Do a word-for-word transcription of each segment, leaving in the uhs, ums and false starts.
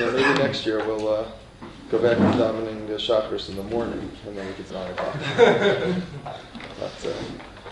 year. Maybe next year we'll uh, go back to davening the Shacharis in the morning, and then we get to nine o'clock. That's, uh...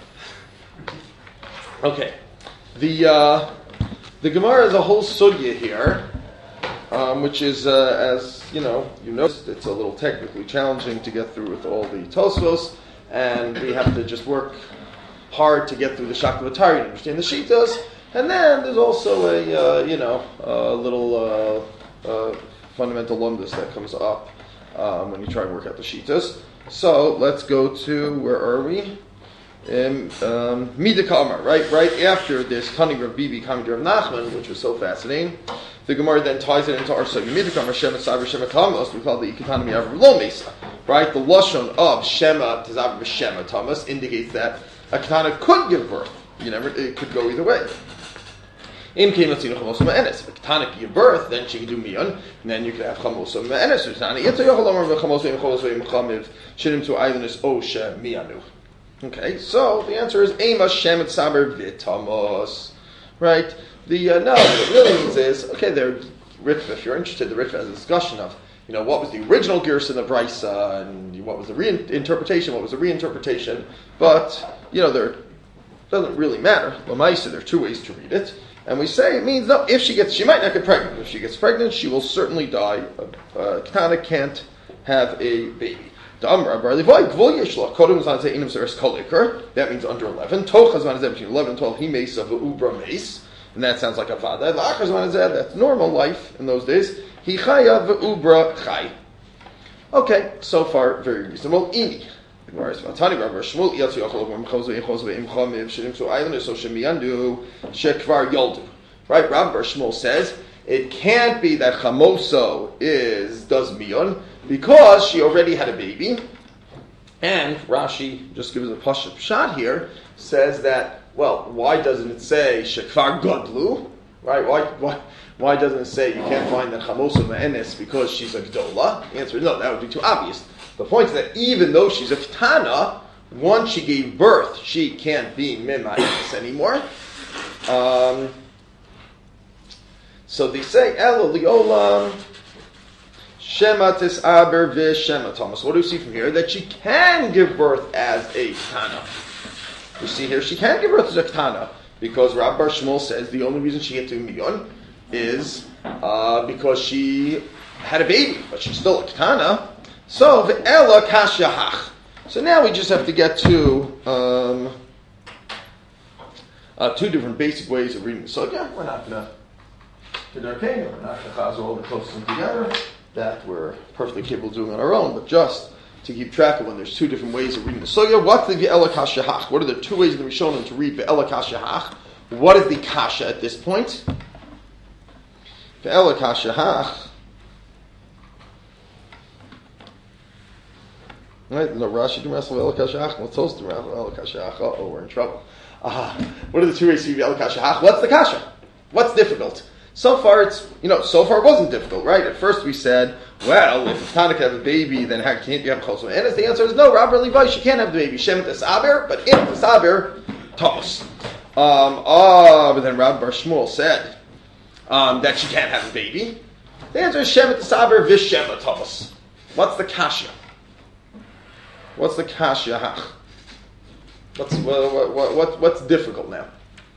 Okay. The uh, the Gemara has a whole sugya here, um, which is, uh, as you know, you noticed, it's a little technically challenging to get through with all the Tosfos, and we have to just work hard to get through the Shakavatar and understand the Shitas. And then there's also a, uh, you know, a little uh, uh, fundamental lumdus that comes up um, when you try to work out the Shitas. So let's go to, where are we? In um, Mida Kamar, right? Right after this Tani Rav Bibi coming to Rav Nachman, which was so fascinating, the Gemara then ties it into our sugya. Mida Kamar, Shema Savar, Shema Tamas, we call the Ikatana Miyav Lo Mesa. Right? The Lashon of Shema Tazavar Shema Tamas indicates that a Katana could give birth. You never, it could go either way. Im Kematzina Chamosa Ma'enes. If a Katana could give birth, then she could do Miyan, and then you could have Chamosa Ma'enes. Katana Yetza Yochalamar V'Chamosa V'Chamosa V'Chamiv Shinim to Islandus Osha Miyanu. Okay, so the answer is Ema Shemet Saber Vitamos. Right? The uh, no, what it really means is, okay, there, Ritva, if you're interested, the Ritva has a discussion of, you know, what was the original Gerson of Raisa, and what was the reinterpretation, what was the reinterpretation, but, you know, there doesn't really matter. Lamaisa, there are two ways to read it, and we say it means, no, if she gets, she might not get pregnant. If she gets pregnant, she will certainly die. Uh, Katana can't have a baby. That means under eleven. Between eleven and twelve, he mace of ubra mace, and that sounds like a vada. That's normal life in those days. He chaya ubra chay. Okay, so far very reasonable. Ini. Right, Rabbi Shmuel says it can't be that chamoso is does miyon, because she already had a baby, and Rashi just gives a pashut shot here, says that, well, why doesn't it say shekvar godlu? Right? Why why why doesn't it say you can't find that chamosa ma'enes because she's a gdola? The answer is no, that would be too obvious. The point is that even though she's a ketana, once she gave birth, she can't be mima'enes anymore. Um, so they say elo liolam Shema Tisaber V'Shema Thomas. What do we see from here? That she can give birth as a Ketana. We see here she can give birth as a Ketana because Rabbi Bar Shmuel says the only reason she gets to Miyon is uh, because she had a baby, but she's still a Ketana. So V'Ela Kashyahach. So now we just have to get to um, uh, two different basic ways of reading the Sugya. We're not going to Darkane, we're not going to chazor all the close them together. That we're perfectly capable of doing on our own, but just to keep track of when there's two different ways of reading the Sugya. What's the V'Ela Kashahach? What are the two ways in the Rishonim to read V'Ela Kashahach? What is the Kasha at this point? V'Ela Kashahach. Right? No, Rashi do wrestle V'Ela Kashahach. Let's host V'Ela Kashahach. Oh, we're in trouble. Uh, what are the two ways to read V'Ela Kashahach? What's the Kasha? What's difficult? So far, it's, you know, so far it wasn't difficult, right? At first we said, well, if Tana can have a baby, then how can't you have Chosma? And the answer is no, Rabbi Levi, she can't have the baby. Shem Tesaber, but in Tesaber, Tos. Um, oh, but then Rabbi Bar Shmuel said um, that she can't have a baby. The answer is Shem Tesaber V'Shema Tos. What's the Kasha? What's the Kasha? What's, what, what, what, what's difficult now?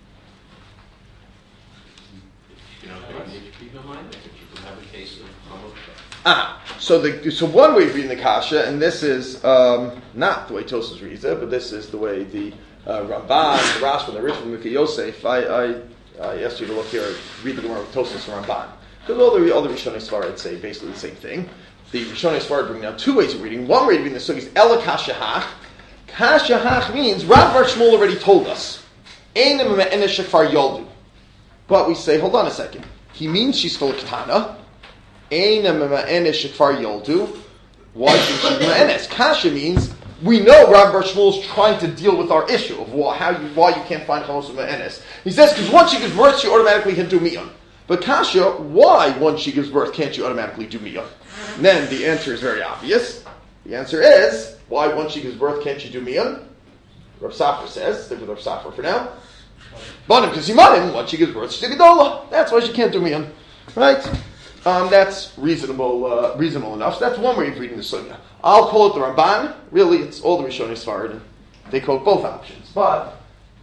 Ah, so the so one way of reading the Kasha, and this is um, not the way Tosfos reads it, but this is the way the uh, Ramban, the Rashba, and the Rishon Mikha Yosef. I, I, I asked you to look here, read the Gemara with Tosfos and Ramban, because all the all the Rishonei Svarad say basically the same thing. The Rishonei Svarad bring down two ways of reading. One way of reading the Sugya is Ela Kashahach. Kashahach means Rav Bar Shmuel already told us. Einim me'enesh shekvar yoldu. But we say, hold on a second. He means she's still a Ketana. Einim me'enesh shekvar yoldu. Why should she be me'enes? Kasha means we know Rav Bar Shmuel is trying to deal with our issue of why, how you, why you can't find Chamos me'enes. He says because once she gives birth, she automatically can do miyon. But Kasha, why once she gives birth can't you automatically do miyon? And then the answer is very obvious. The answer is, why once she gives birth can't you do miyon? Rav Safra says, stick with Rav Safra for now. Banim kasimanim, once she gives birth, she's a gedola. That's why she can't do miyon. Right? Um, that's reasonable, uh, reasonable enough. So that's one way of reading the sugya. I'll quote the Ramban. Really, it's all the Rishonim Sfarad. They quote both options. But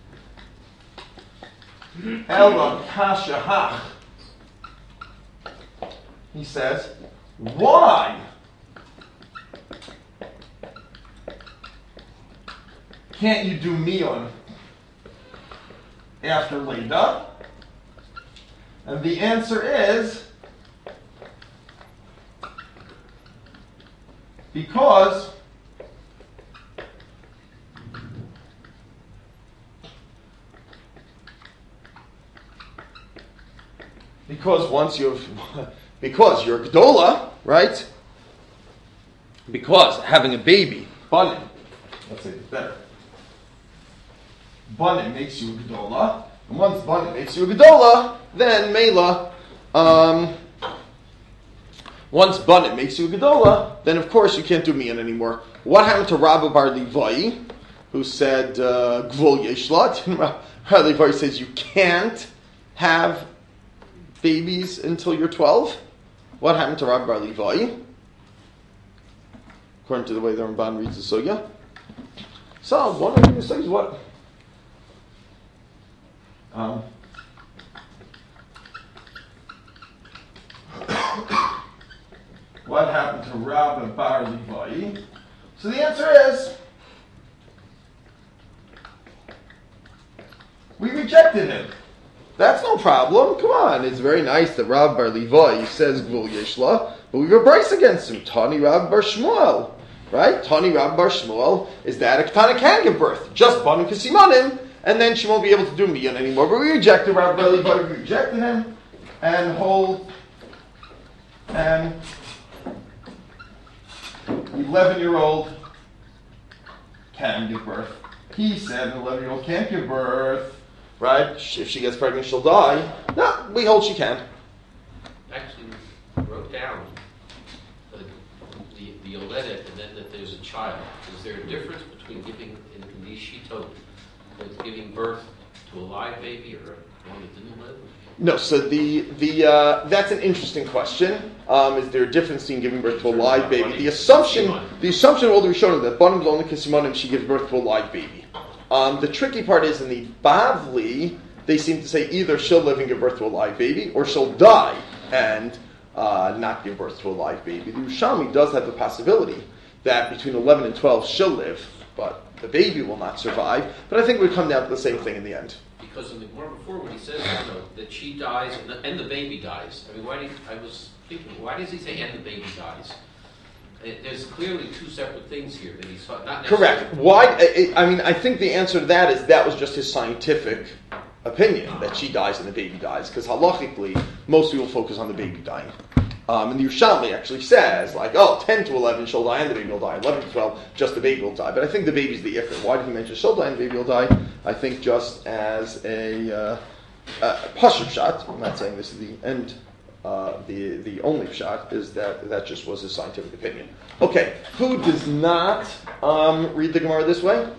Ela kasha hach. He says, why can't you do miyun after Leda? And the answer is because because once you've because you're a Gedola, right? Because having a baby, Banim, let's say it's better. Banim makes you a Gedola, and once Banim makes you a Gedola, then Mela, um, once Banim makes you a Gedola, then of course you can't do Miyan anymore. What happened to Rabbi Bar Levi, who said uh, Gvul Yeshla? Rabbi Levi says you can't have babies until you're twelve. What happened to Rabbi Bar Levi? According to the way the Ramban reads the sugya. So, one of these things, what? Um, what happened to Rabbi Bar Levi? So the answer is, we rejected him. That's no problem. Come on. It's very nice that Rabbi Bar Levi says Gvul Yeshla, but we have a brace against him. Tani Rabbi Bar Shmuel. Right? Tani Rabbi Bar Shmuel is that a Ketana can give birth. Just Banim Kasimanim, and then she won't be able to do Miyan anymore. But we rejected Rabbi Bar Levi. We rejected him and hold an eleven-year-old can give birth. He said an eleven-year-old can't give birth. Right? If she gets pregnant, she'll die. No, we hold she can. Actually, wrote down the the, the Yoledet and then that there's a child. Is there a difference between giving in, in these shitot, with giving birth to a live baby or one that didn't live? No. So the the uh, that's an interesting question. Um, is there a difference between giving birth to a live baby? The assumption the assumption of all the Rishonim that Banim is only Kisimanim, she gives birth to a live baby. Um, the tricky part is in the Bavli, they seem to say either she'll live and give birth to a live baby, or she'll die and uh, not give birth to a live baby. The Yerushalmi does have the possibility that between eleven and twelve she'll live, but the baby will not survive. But I think we come down to the same thing in the end. Because in the Gemara before, when he says you know, that she dies and the, and the baby dies, I mean, why do you, I was thinking, why does he say and the baby dies? There's clearly two separate things here that he's not correct. Why? I, I mean, I think the answer to that is that was just his scientific opinion that she dies and the baby dies. Because halachically, most people focus on the baby dying. Um, and the Yerushalmi actually says, like, oh, ten to eleven she'll die and the baby will die. eleven to twelve, just the baby will die. But I think the baby's the ifrit. Why did he mention she'll die and the baby will die? I think just as a uh, uh, pashut shot. I'm not saying this is the end. Uh, the the only shot is that that just was his scientific opinion. Okay, who does not um, read the Gemara this way?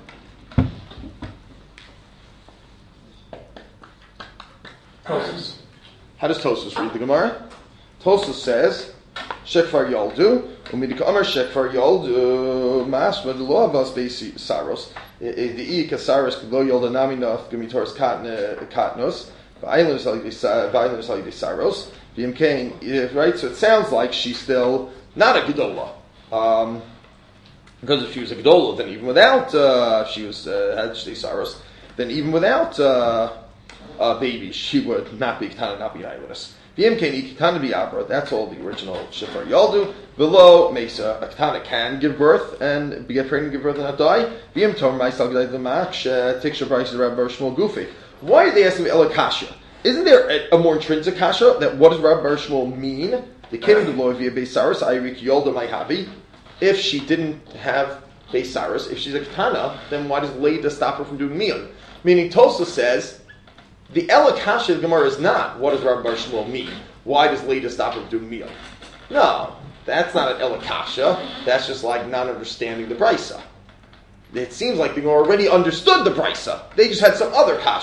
Tosus. How does Tosus read the Gemara? Tosus says, Shekfar Yoldu, Umidika Amar Shekfar Yoldu, Masma the law of us basi saros. The Ika Saros Klo Yolda Naminov Gumitoris Katnos, Violence Violence Saros. Right, so it sounds like she's still not a Gedola. Um, because if she was a Gedola, then even without uh, she was uh, had Shtei Saros, then even without uh, a baby, she would not be Ketana, not be Ailis. V'imkein Ketana be Abra. That's all the original Shefar Yaldu. Below Mesa, a Ketana can give birth and get pregnant, give birth and not die. V'im Tom Ma'isal G'day the Mach Tiksha Bryce Rabbi Shmuel Gufi. Why did they ask him Elakasha? Isn't there a, a more intrinsic kasha that what does Rabbi Bar Shmuel mean? The king of the via Beisaris, Ayrik Yolda Maihavi. If she didn't have Beisaris, if she's a Ketana, then why does Leda stop her from doing Miyan? Meaning Tosa says, the Elakasha of Gemara is not, what does Rabbi Bar Shmuel mean? Why does Leda stop her from doing Miyan? No, that's not an Elakasha. That's just like not understanding the Brisa. It seems like they already understood the Brisa. They just had some other kasha.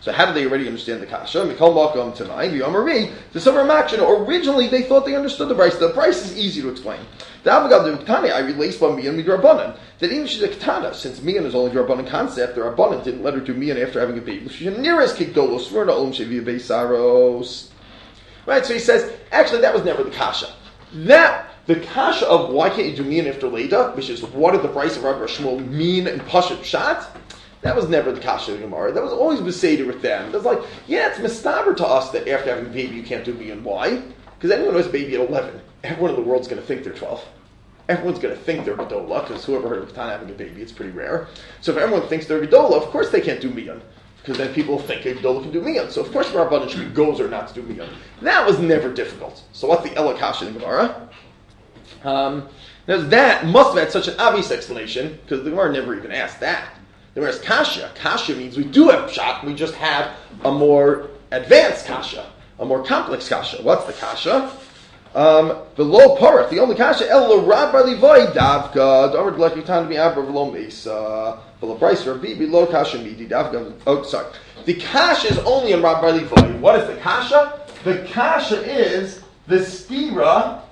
So how do they already understand the kasha? Mikol makom tonight, v'yomari. The summer action. Originally, they thought they understood the price. The price is easy to explain. The avogad the ketana I relate by miyan midrabanan. That even she's a ketana, since miyan is only drabanan concept, the rabbanan didn't let her do miyan after having a baby. She's nearest kikdolos sverna olam shevia beisaros. Right. So he says, actually, that was never the kasha. That the kasha of why can't you do miyan after Leda, which is what did the price of Rabbi Shmuel mean in Pashat Pshat? That was never the kasha of the Gemara. That was always beseder with them. It was like, yeah, it's mistaber to us that after having a baby you can't do miyan. Why? Because anyone who has a baby at eleven, everyone in the world's going to think they're twelve. Everyone's going to think they're Gedola, because whoever heard of Ketana having a baby, it's pretty rare. So if everyone thinks they're Gedola, of course they can't do miyan. Because then people think a Gedola can do miyan. So of course Rabbanan should be gozer not to do miyan. That was never difficult. So what's the Ela kasha in the Gemara? Um, now that must have had such an obvious explanation, because the Gemara never even asked that. The Gemara's kasha. Kasha means we do have pshat, we just have a more advanced kasha, a more complex kasha. What's the kasha? Um, the low parach, the only kasha, el lo rab bar livai davka, damar glek yitan mi abra v'lo mesa, v'lo price or bibi lo kasha midi davka. Oh, sorry. The kasha is only in rab bar livai. What is the kasha? The kasha is the stira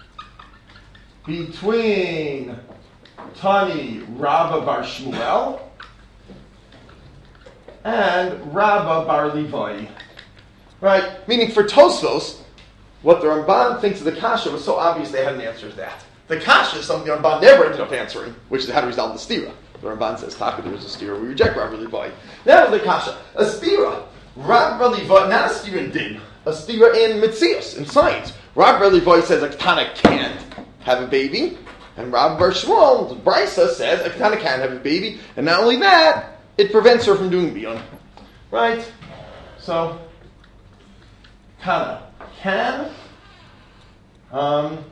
between Tani Rabba bar Shmuel and Rabba bar Livai. Right? Meaning for Tosfos, what the Ramban thinks of the kasha was so obvious they hadn't answered that. The kasha is something the Ramban never ended up answering, which is how to resolve the stira. The Ramban says, Taka, there was a stira, we reject Rabba Livai. That was the kasha. A stira. Rabba Livai, not a stira in din, a stira in Mitzias, in science. Rabba Livai says a ketana can't have a baby, and Rabba bar Shmuel, the Brisa, says a ketana can't have a baby, and not only that, it prevents her from doing miyan. Right? So, Kana can um,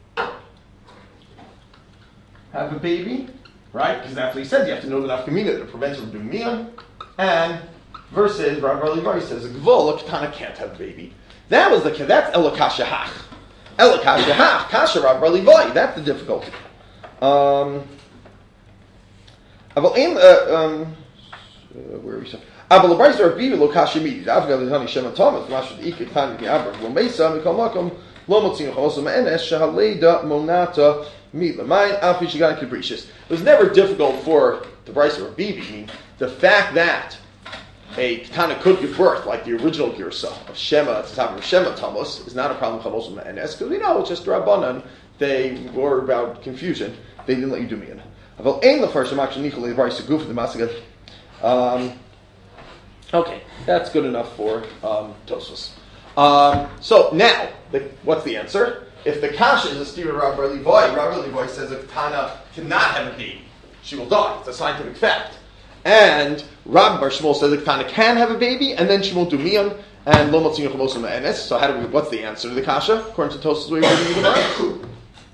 have a baby, right? Because that's what he says. You have to know the nafkamina that it prevents her from doing miyan. And versus Rabbi Levi says a gvul, a ketana can't have a baby. That was the that's elokasha hach. Elokasha hach kasha Rabbi Levi. That's the difficulty. Um, uh, um, uh, where are we? Aber the price are bibi lo kasha midi. After the honey shema thomas, mashed the ikit time the abra lo mesa mikol makom lo motzin chosom enes shahaleda monata mit lamayin afi shigan capricious. It was never difficult for the price of bibi. I mean, the fact that a ketana could give birth, like the original girsa of Shema at the time of Shema Thomas, is not a problem chosom enes because we know it's just Rabbanan. They were about confusion. They didn't let you do miyan. Aval ein the first action nichol the price of goof the masagat. Um. Okay, that's good enough for um, Tosfos. Um, so now, the, what's the answer? If the kasha is a stira Rabbi Levi, Rabbi Levi says a ketana cannot have a baby. She will die. It's a scientific fact. And Rabbi bar Shmuel says a ketana can have a baby, and then she won't do miyan, and lo motzin yochamos ma'enes. So how do we, what's the answer to the kasha, according to Tosfos' way of reading the Gemara?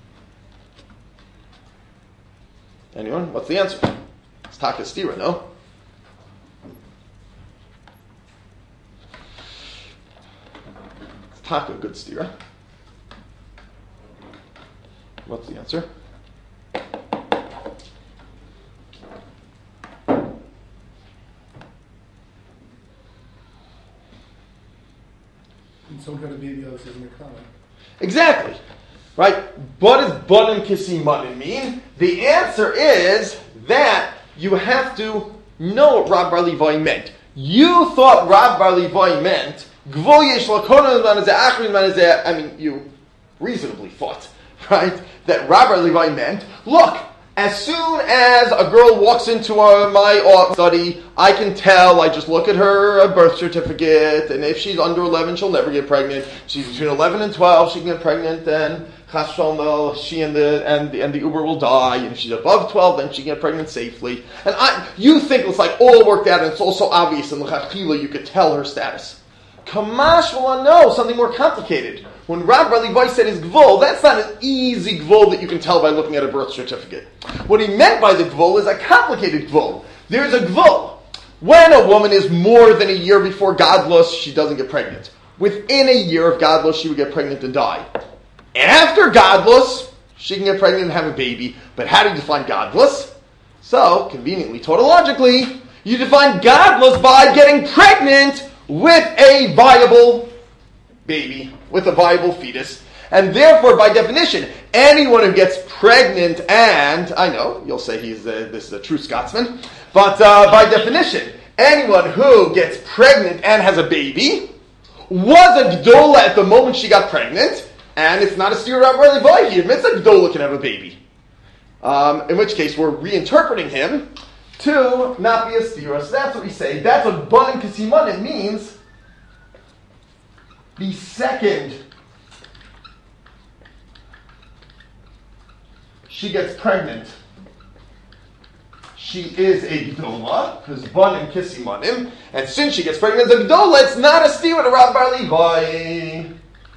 Anyone? What's the answer? It's taka stira, no? Taka, good stira. What's the answer? And some kind of baby else isn't a common. Exactly. Right? What does banim kisi manin mean? The answer is that you have to know what Rab bar Levi meant. You thought Rab bar Levi meant I mean, you reasonably thought, right, that Rabbi Levi meant, look, as soon as a girl walks into uh, my study, I can tell, I just look at her birth certificate, and if she's under eleven, she'll never get pregnant. She's between eleven and twelve, she can get pregnant, and Chas Shalom, she and the, and the, and the Uber will die, and if she's above twelve, then she can get pregnant safely. And I, you think it's like all worked out, and it's also obvious in the Chachila, you could tell her status. Kamash will know something more complicated. When Rabbi Levi said his gvul, that's not an easy gvul that you can tell by looking at a birth certificate. What he meant by the gvul is a complicated gvul. There's a gvul. When a woman is more than a year before godless, she doesn't get pregnant. Within a year of godless, she would get pregnant and die. After godless, she can get pregnant and have a baby. But how do you define godless? So, conveniently, tautologically, You define godless by getting pregnant with a viable baby, with a viable fetus. And therefore, by definition, anyone who gets pregnant and, I know, you'll say he's a, this is a true Scotsman, but uh, by definition, anyone who gets pregnant and has a baby was a Gdola at the moment she got pregnant, and it's not a Stira Rabbi Levi. He admits that Gdola can have a baby. Um, in which case, we're reinterpreting him to not be a Stira. So that's what we say. That's what Banim Kisimanim means. The second she gets pregnant, she is a Gdola, because Banim Kisimanim, and since she gets pregnant as a Gdola, it's not a Stira to Rabbi Levi.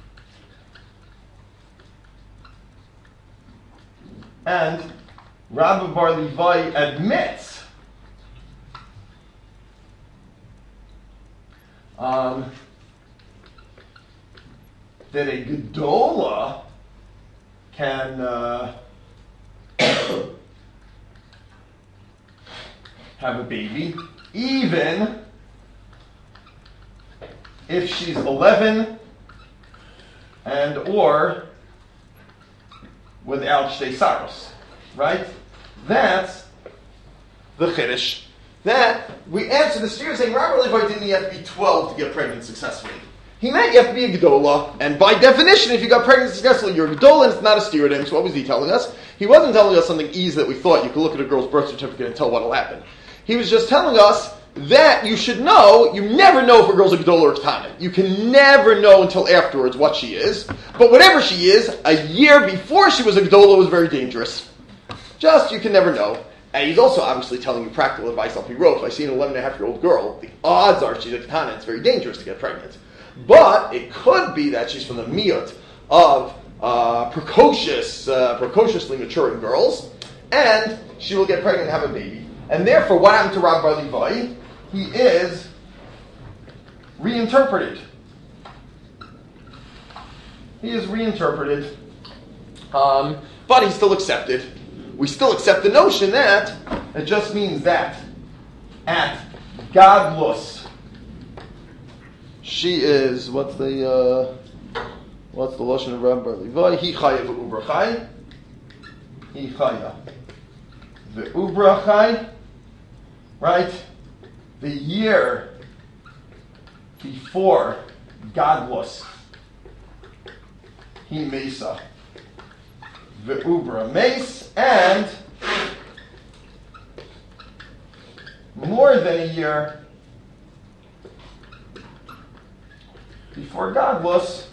And Rabbi Bar Levi admits um, that a Gdola can uh, have a baby, even if she's eleven and or without shtei saros, right? That's the chiddush. That we answer the steer saying Rabbi Levi didn't have to be twelve to get pregnant successfully. He meant you have to be a Gdola, and by definition, if you got pregnant successfully, you're a Gdola, and it's not a steer to him. So what was he telling us? He wasn't telling us something easy that we thought you could look at a girl's birth certificate and tell what'll happen. He was just telling us that you should know, you never know if a girl's a Gdola or Ketana. You can never know until afterwards what she is. But whatever she is, a year before she was a Gdola was very dangerous. Just, you can never know. And he's also obviously telling you practical advice off he wrote. If I see an eleven and a half year old girl, the odds are she's a Ketana. It's very dangerous to get pregnant. But it could be that she's from the miyut of uh, precocious, uh, precociously maturing girls, and she will get pregnant and have a baby. And therefore, what happened to Rabbi Bar Levi? He is reinterpreted. He is reinterpreted, um, but he's still accepted. We still accept the notion that it just means that at godless, she is what's the uh, what's the lashon of Rabbi Bar Levi? He chaya v'ubrachai. He chaya v'ubrachai. Right. The year before godless, he mesa, ve'ubra mace, and more than a year before godless,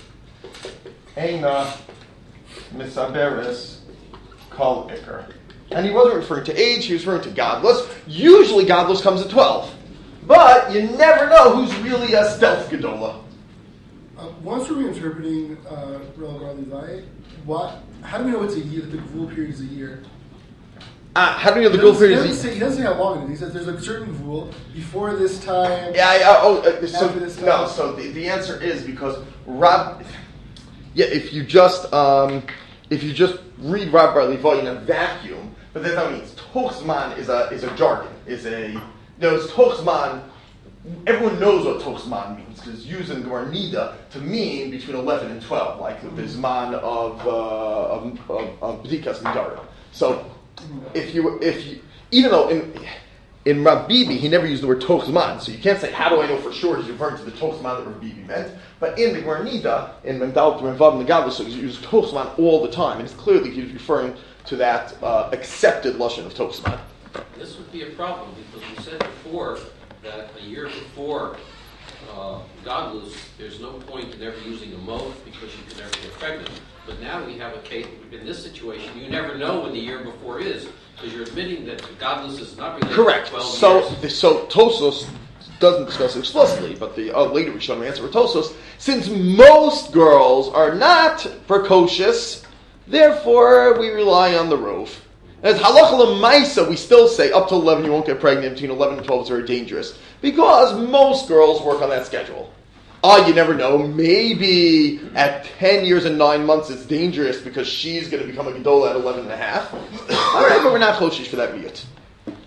eina misaberes kol ikar. And he wasn't referring to age, he was referring to godless. Usually godless comes at twelve. But you never know who's really a stealth Gedola. Uh, once we're reinterpreting uh, Rabbi Bar Levi, what, how do we know it's a year, that the Gvul period is a year? Uh, how do we know the Gvul period is a year? He doesn't say how long it is. He says there's a certain Gvul before this time. Yeah, yeah, oh, uh, so, this time. no, so the, the answer is because Rab, yeah, if you just, um, if you just read Rabbi Bar Levi in a vacuum, but that's what it means. Tochzman is a is a jargon. Is a no. It's Tochzman. Everyone knows what Tochzman means because it's used in Gemara Nida to mean between eleven and twelve, like the Zman of uh, of of, of B'dikas Midara. So if you if you even though in in Rav Bibi he never used the word Tochzman, so you can't say how do I know for sure he's referring to the Tochzman that Rav Bibi meant. But in the Gemara Nida in Mendal Menvav and the Gavos, so he used Tochzman all the time, and it's clearly he was referring to that uh, accepted lashon of Tochzman. This would be a problem because we said before that a year before uh, godless, there's no point in ever using a mode because you can never get pregnant. But now we have a case in this situation. You never know when the year before is because you're admitting that godless is not related Correct. to twelve so, years. The, so Tosos doesn't discuss it explicitly, but the uh, later we show an answer with Tosos. Since most girls are not precocious, therefore we rely on the rove. As halacha l'maisa, we still say up to eleven you won't get pregnant. Between eleven and twelve is very dangerous because most girls work on that schedule. Ah, uh, you never know. Maybe at ten years and nine months it's dangerous because she's going to become a gedola at eleven and a half. All right, but we're not choshish for that miyut.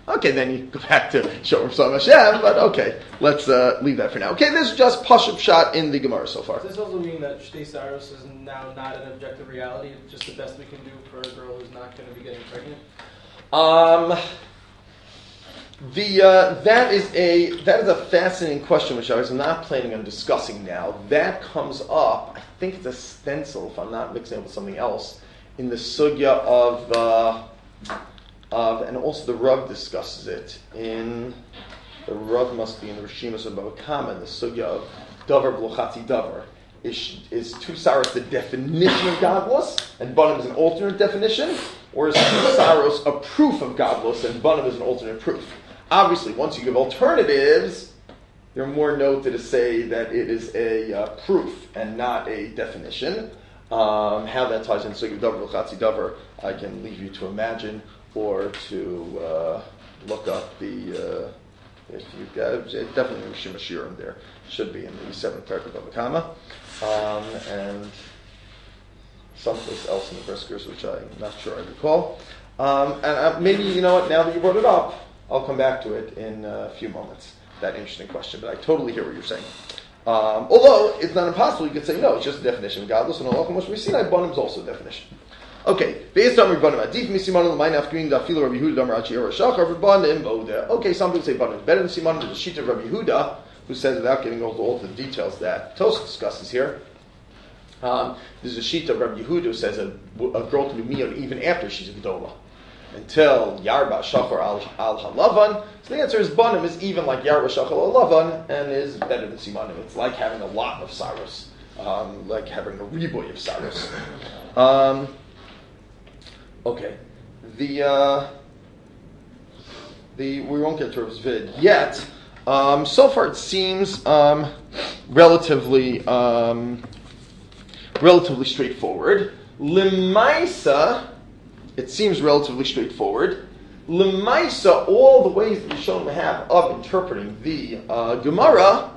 Okay, then you go back to Shomer Psalm Hashem, but okay, let's uh, leave that for now. Okay, this is just Pashup shot in the Gemara so far. Does this also mean that Shtei Saros is now not an objective reality? It's just the best we can do for a girl who's not going to be getting pregnant? Um, the uh, that is a that is a fascinating question, which I was not planning on discussing now. That comes up, I think it's a stencil, if I'm not mixing it with something else, in the sugya of. Uh, Of, and also the Rav discusses it in, the Rav must be in the Rishimas of Bava Kama, in the sugya of Davar B'Lochatzi Davar. Is, is two saros the definition of godless, and Banim is an alternate definition, or is two saros a proof of godless, and Banim is an alternate proof? Obviously, once you give alternatives, there are more noted to say that it is a uh, proof and not a definition. Um, how that ties into sugya of Davar B'Lochatzi Davar, I can leave you to imagine, or to uh, look up the, uh, if you've got it, it's definitely Rishim Shiurim there. Should be in the seventh paragraph of Bava Kama. Um, and someplace else in the Briskers, which I'm not sure I recall. Um, and uh, maybe, you know what, now that you brought it up, I'll come back to it in a few moments. That interesting question, but I totally hear what you're saying. Um, although, it's not impossible, you could say, no, it's just a definition of godless, and Allah Moshe Sinai, Banim is also a definition. Okay, based on Rabbanim, Adif Misimanim L'Maynaf Green Dafilo Rabbi Yehuda Damar Achi Era Shachar Rabbanim Oda. Okay, some people say Banim is better than Simanim. There's a sheet of Rabbi Yehuda who says, without getting into all the details that Tosfos discusses here, um, there's a sheet of Rabbi Yehuda who says a, a girl can be miyod even after she's a gedola, until Yarba Shachar Al Al Halavan. So the answer is Banim is even like Yarba Shachar Al Halavan and is better than Simanim. It's like having a lot of saros, um, like having a riboy of saros. Um, Okay, the uh, the we won't get to Rav Zvid yet. Um, so far, it seems um, relatively um, relatively straightforward. Lemaisa, it seems relatively straightforward. Lemaisa, all the ways that Rishonim have of interpreting the uh, Gemara,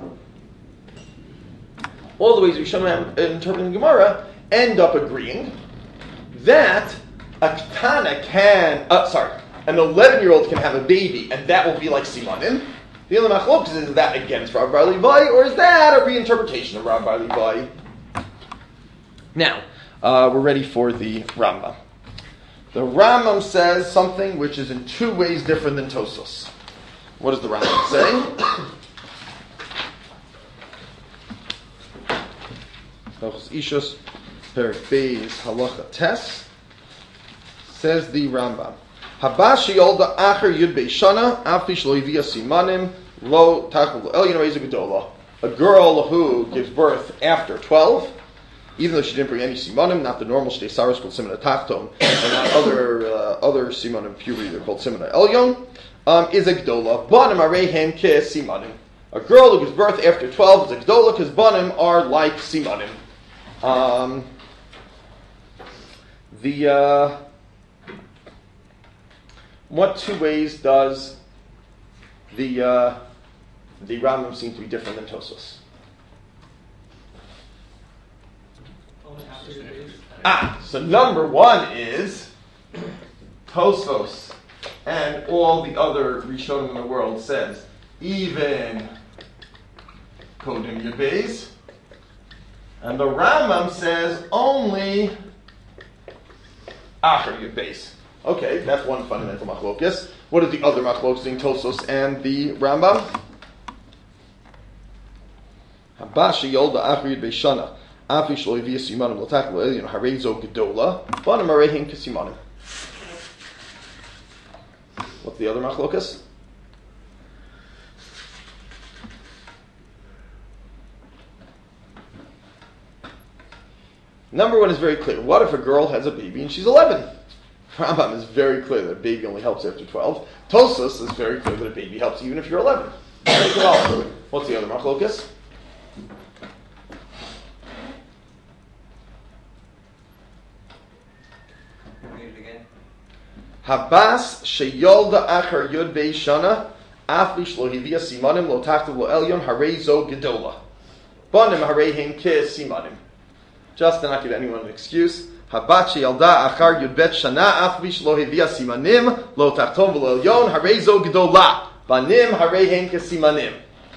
all the ways Rishonim have of interpreting the Gemara end up agreeing that a katana can, uh, sorry, an eleven-year-old can have a baby, and that will be like simanim. The only machlokes is that against Rav Bar Levi, or is that a reinterpretation of Rav Bar Levi? Now, uh, we're ready for the Rambam. The Rambam says something which is in two ways different than Tosfos. What does the Rambam say? Ishus Perek Beis Halacha Tes. Says the Rambam, Habashi Yolda Acher Yud Beishana Afish Lo Yivia Simanim Lo Tachlu El Yinoi Gedola. A girl who gives birth after twelve, even though she didn't bring any simanim, not the normal Shtei Saros called Simona Tachton, and not other uh, other simanim puberty they're called Simona Elyon, um, is a Gedola. Banim Arehem Ke Simanim. A girl who gives birth after twelve is a Gedola because Banim are like simanim. Um, the uh, What two ways does the uh, the Rambam seem to be different than Tosfos? Ah, so number one is Tosfos and all the other Rishonim in the world says even Kodim Yabez, and the Rambam says only Acher Yabez. Okay, that's one fundamental machlokes. What are the other machlokes in Tosfos and the Rambam? Habashi Yolda Acher Yud Beishana Afi Shlo Yivia Simanim Lo Tachlu Elyon Harezo Gedola Banim Arehem Ke Simanim. What's the other machlokes? Number one is very clear. What if a girl has a baby and she's eleven? Rambam is very clear that a baby only helps after twelve. Tosfos is very clear that a baby helps even if you're eleven. What's the other machlokes? Read it again. Habas sheyolda acher yud beishana afli shlo hivia simanim lo tachtav lo elyon harezo gedola banim harehem ke simanim. Just to not give anyone an excuse, הבת שילדה אחר י"ב שנה, אף מי שלא הביאה סימנים, לא תחתום ולא עליון, הרי זו גדולה. בנים הרי הם כסימנים.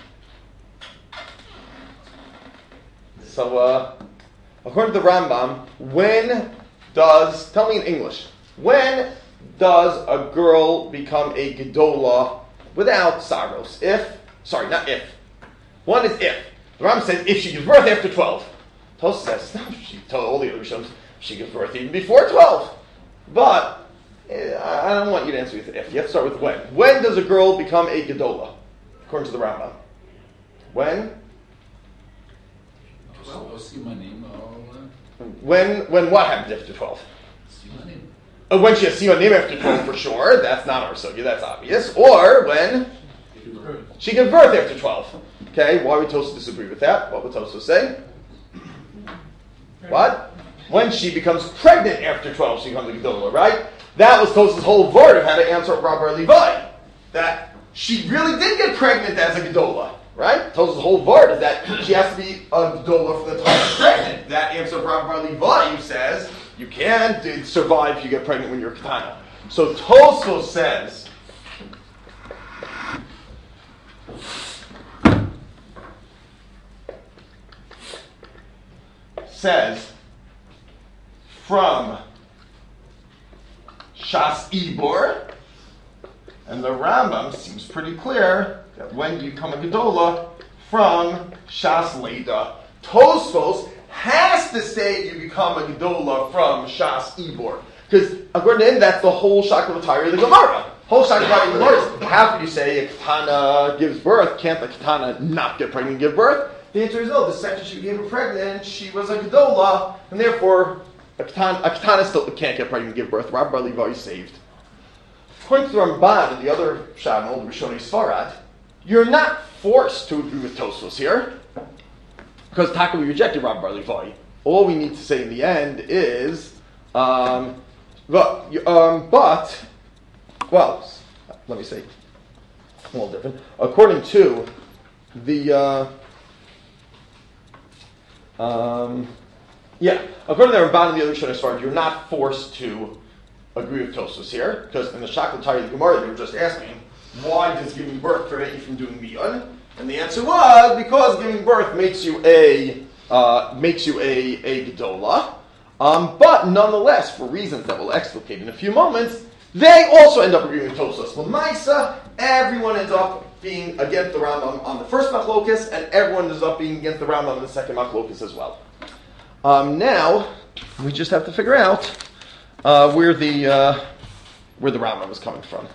So, uh, according to the Rambam, when does, tell me in English, when does a girl become a gedola without saros? If, sorry, not if. One is if. The Rambam says if she gives birth after twelve. Tos says, no, she told all the other Rishonim she gives birth even before twelve. But, eh, I don't want you to answer with if. You have to start with when. When does a girl become a gedola? According to the Rambam. When? When when what happens after twelve? Uh, when she has simanim after twelve for sure, that's not our sugya, that's obvious. Or when she gives birth after twelve. Okay, why would Tosfos disagree with that? What would Tosfos say? What? When she becomes pregnant after twelve, she becomes a gedola, right? That was Tosfos' whole word of how to answer Rabbi Levi. That she really did get pregnant as a gedola. Right? Tosfos' whole word is that she has to be a gedola from the time she's pregnant. That answer from Levi says you can't survive if you get pregnant when you're a katana. So Tosfos says says from Shas Ibor, and the Rambam seems pretty clear that when you become a gedola from Shas Leda, Tosfos has to say you become a gedola from Shas Ibor, because according to him, that's the whole shaklatari of the Gemara. Whole shaklatari of the Gemara is how can you say a katana gives birth? Can't the katana not get pregnant and give birth? The answer is no. The second she became pregnant, she was a gedola, and therefore a katana, a katana still can't get pregnant and give birth. Rabbi Levi is saved. According to the Ramban and the other Shammai, the Rishoni Sfarad, you're not forced to agree with Tosfos here, because Taka we rejected Rabbi Bar Levi. All we need to say in the end is, um, but, um, but, well, let me say, a little different. According to the, uh, um, yeah, according to the Ramban and the other Rishoni Sfarad, you're not forced to agree with Tosfos here, because in the Shaklatari of the Gemara they were just asking, why does giving birth prevent you from doing miyun? And the answer was because giving birth makes you a uh, makes you a a gedola. Um, but nonetheless, for reasons that we'll explicate in a few moments, they also end up agreeing with Tosfos. L'maisa, everyone ends up being against the Rambam on the first machlokus, and everyone ends up being against the Rambam on the second machlokus as well. Um, now we just have to figure out uh, where the uh, where the Rambam was coming from.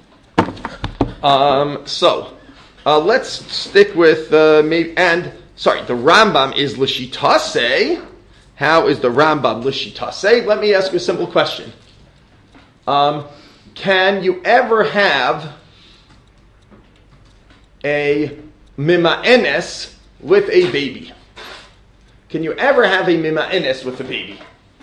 Um, so, uh, let's stick with, uh, maybe, and, sorry, the Rambam is L'shitase. How is the Rambam L'shitase? Let me ask you a simple question. Um, can you ever have a mima'enes with a baby? Can you ever have a mima'enes with a baby?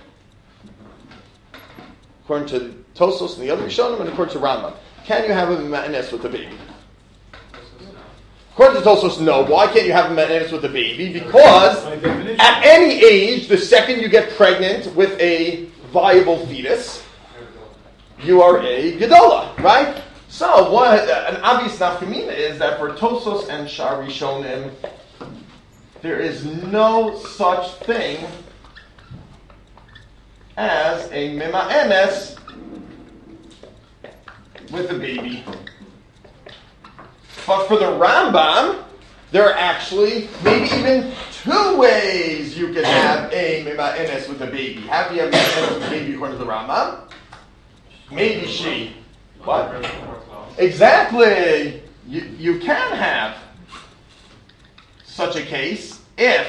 According to Tosfos and the other Rishonim, and according to Rambam. Can you have a ma'anes with a baby? According to Tosfos, no. Why can't you have a ma'anes with a baby? Because at any age, the second you get pregnant with a viable fetus, you are a gedola, right? So, what, an obvious nafkamina is that for Tosfos and Shar Rishonim, there is no such thing as a mima'enes with a baby. But for the Rambam, there are actually maybe even two ways you can have a mima'enes with a baby. How do you have mima'enes with a baby according to the Rambam? Maybe she. What? Exactly. You, you can have such a case if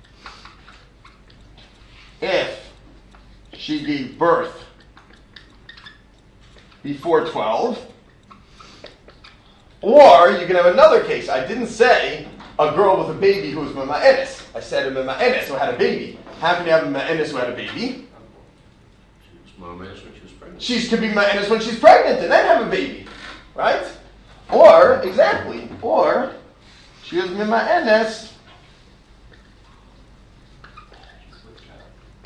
if she gave birth before twelve, or you can have another case. I didn't say a girl with a baby who was mima'enes. I said a mima'enes who had a baby. How can you have a mima'enes who had a baby? She was mima'enes when she was pregnant. She could be mima'enes when she's pregnant and then have a baby, right? Or, exactly, or she was mima'enes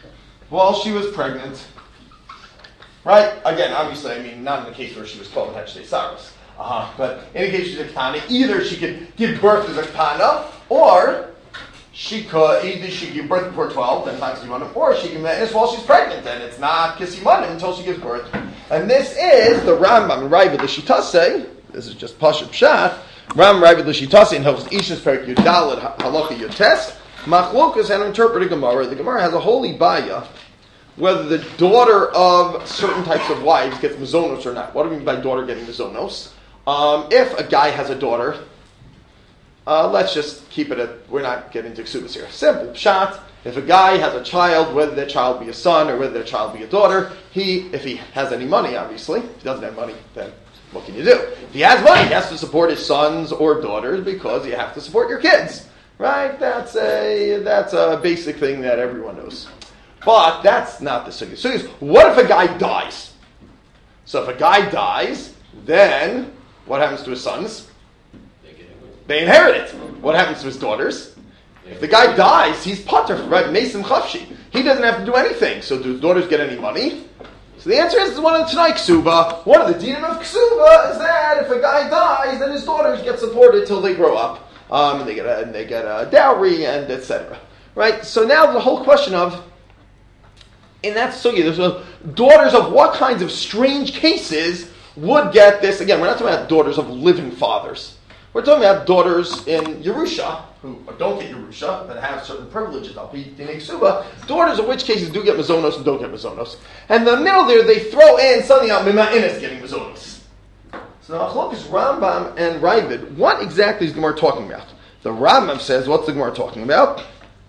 while she was pregnant. Right? Again, obviously, I mean, not in the case where she was twelve and had to stay Cyrus. Uh-huh. But in the case she's a Ketana, either she could give birth as a Ketana, or she could, either she could give birth before twelve, then it's not Kisimanim, or she can me'enes while she's pregnant, and it's not Kisimanim until she gives birth. And this is the Rambam and Ravid L'Shitase, this is just Pashup Pshat, Rambam Ravid L'Shitase in Hilchos Ishus Perik Yudalad Halacha Yotes, Machlokas and interpreting Gemara. The Gemara has a holy baya whether the daughter of certain types of wives gets mazonos or not. What do we mean by daughter getting mazonos? Um, if a guy has a daughter, uh, let's just keep it at, we're not getting into ksubas here. Simple pshat. If a guy has a child, whether that child be a son or whether that child be a daughter, he, if he has any money, obviously, if he doesn't have money, then what can you do? If he has money, he has to support his sons or daughters because you have to support your kids. Right? That's a, that's a basic thing that everyone knows. But that's not the sugya. So what if a guy dies? So if a guy dies, then what happens to his sons? They inherit it. What happens to his daughters? If the guy dies, he's pater, right? Mason Chafshi. He doesn't have to do anything. So do his daughters get any money? So the answer is, is one of the Tanai Ksuba. One of the dinim of Ksuba is that if a guy dies, then his daughters get supported till they grow up. Um, and they get a, and they get a dowry and et cetera. Right? So now the whole question of, in that sugya, there's a, daughters of what kinds of strange cases would get this? Again, we're not talking about daughters of living fathers. We're talking about daughters in Yerusha, who don't get Yerusha, but have certain privileges. I'll be Dinei Ksuba. Daughters of which cases do get mazonos and don't get mazonos. And in the middle there, they throw in something out, Mima'ines getting mazonos. So now, Achlok is Rambam and Ravid. What exactly is the Gemara talking about? The Rambam says, what's the Gemara talking about?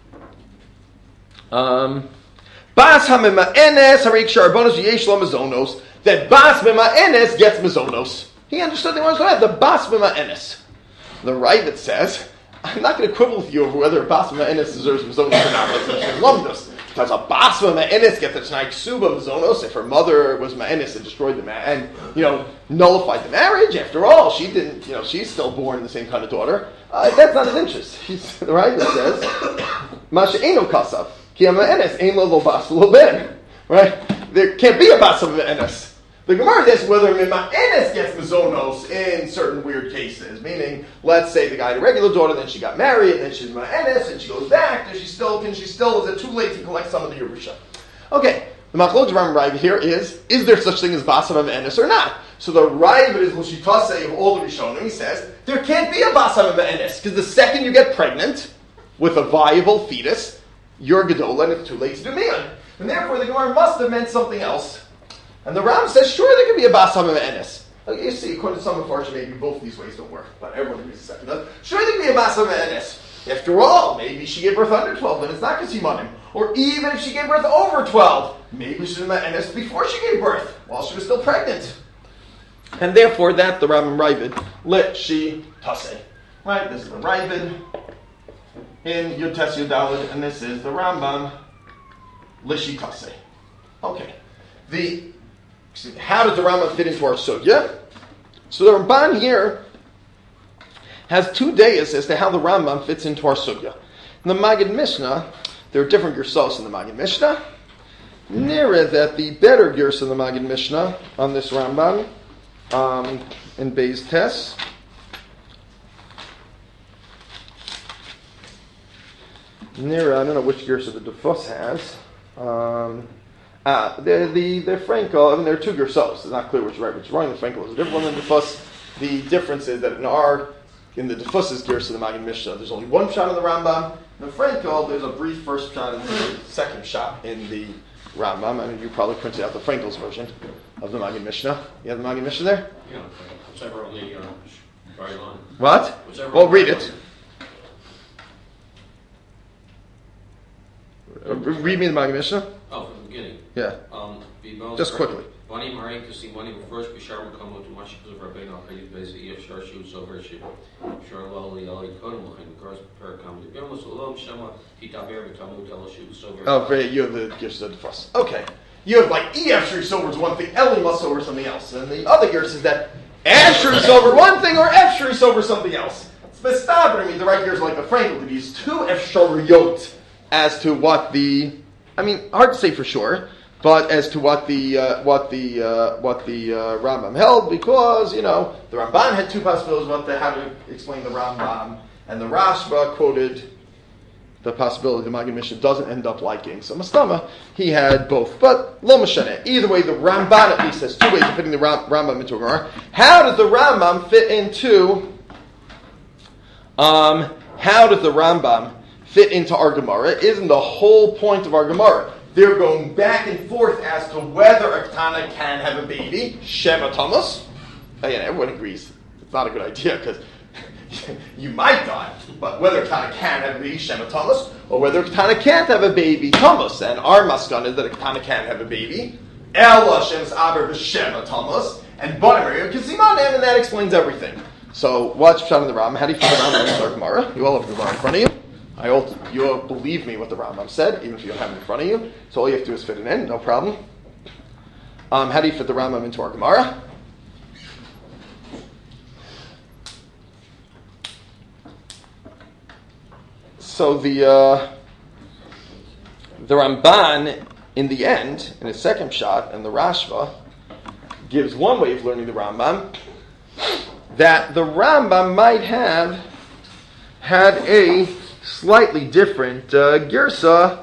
Um... Bas ha-mima'enes harik sh'arbonos v'yesh lo mazonos. That bas mima'enes gets mazonos. He understood the Gemara's going to have the bas mima'enes. The Ravid says, I'm not going to quibble with you over whether a bas mima'enes deserves mazonos or not. That's lumdus. Because a bas mima'enes gets a t'nai ksuba mazonos if her mother was ma'enes and destroyed the ma- and you know nullified the marriage. After all, she didn't. You know, she's still born the same kind of daughter. Uh, that's not his interest. He's, the Ravid says, Masha eno kasav. Right? There can't be a bas mima'enes. The Gemara says whether mima'enes gets mazonos in certain weird cases. Meaning, let's say the guy had a regular daughter, then she got married, and then she's mima'enes, and she goes back. Does she still? Can she still? Is it too late to collect some of the Yerusha? Okay. The Machlokes Rambam here is: is there such thing as bas mima'enes or not? So the Ravid is l'shitase of all the Rishonim. He says there can't be a bas mima'enes because the second you get pregnant with a viable fetus, you're Gedola, and it's too late to do Miyan. And therefore, the Gemara must have meant something else. And the Ram says, sure, there could be a Bas HaMe'enes. Like you see, according to some of Farsh, maybe both these ways don't work. But everyone agrees the second does. Sure, there could be a Bas HaMe'enes. After all, maybe she gave birth under twelve, and it's not Kasimanim. Or even if she gave birth over twelve, maybe she was Me'enes before she gave birth, while she was still pregnant. And therefore, that the Rambam Ravid, let she tase. Right, this is the Ravid in Yotes Yudalid, and this is the Rambam Lishitase. Okay. The how does the Rambam fit into our sugya? So the Ramban here has two dayas as to how the Rambam fits into our sugya. In the Maggid Mishnah, there are different gersos in the Maggid Mishnah. Nearer that the better gers in the Maggid Mishnah on this Rambam um, in Beis Tes. Near, I don't know which gersa the Defus has. Um, uh, the the the Frankel, I mean, there are two gersos. It's not clear which is right, which is wrong. The Frankel is a different one than the Defus. The difference is that in our, in the Defus's gersa, the Maggid Mishnah, there's only one shot in the Rambam. In the Frankel, there's a brief first shot and the second shot in the Rambam. I mean, you probably printed out the Frankel's version of the Maggid Mishnah. You have the Maggid Mishnah there? Yeah, whichever on the uh, right line. What? Whichever Well, read it. Uh, read me the Maggid Mishnah. Oh, from the beginning. Yeah. Um, Just quickly. Money Marin to see money first. Bishar will come to much because of Rabbeinu Achayit Bezei of Shar Shu so very Shiva. Shar Lali Ali Kodem Lachin Gars Per Kam the Bimus Alom Shema Titaber Vitamu Tel Shu so very. Oh, great! You have the gifts of the fuss. Okay. You have like E F Shri Silver is one thing, Eli must over something else, and the other gifts is that F Shri Silver one thing or F Shri Silver something else. But stop it. I mean, the right gears like the Frankel to use two F Shri yoked as to what the I mean, hard to say for sure, but as to what the uh, what the uh, what the uh, Rambam held, because you know the Ramban had two possibilities about the, how to explain the Rambam, and the Rashba quoted the possibility the Maggid Mishnah doesn't end up liking. So Mastama, he had both. But Lo Mashane. Either way, the Ramban at least has two ways of fitting the Ram- Rambam into a Gemara. How does the Rambam fit into... Um, how does the Rambam fit into our Gemara? Isn't the whole point of our Gemara? They're going back and forth as to whether a Ketana can have a baby. Shema Thomas. Again, everyone agrees it's not a good idea because you might die, but whether a Ketana can have a baby, Shema Thomas, or whether a Ketana can't have a baby, Thomas. And our maskan is that a Ketana can have a baby. Ella Shem's Aber Shema Thomas, and Bonamari Kisimanim, and that explains everything. So, watch Pshat in the Rambam. How do you fit the Rambam into our Gemara? You all have the Gemara in front of you. I all, you all believe me what the Rambam said, even if you don't have it in front of you. So all you have to do is fit it in, no problem. Um, how do you fit the Rambam into our Gemara? So the uh, the Ramban, in the end, in his second shot, and the Rashba, gives one way of learning the Rambam, that the Rambam might have had a slightly different uh, girsa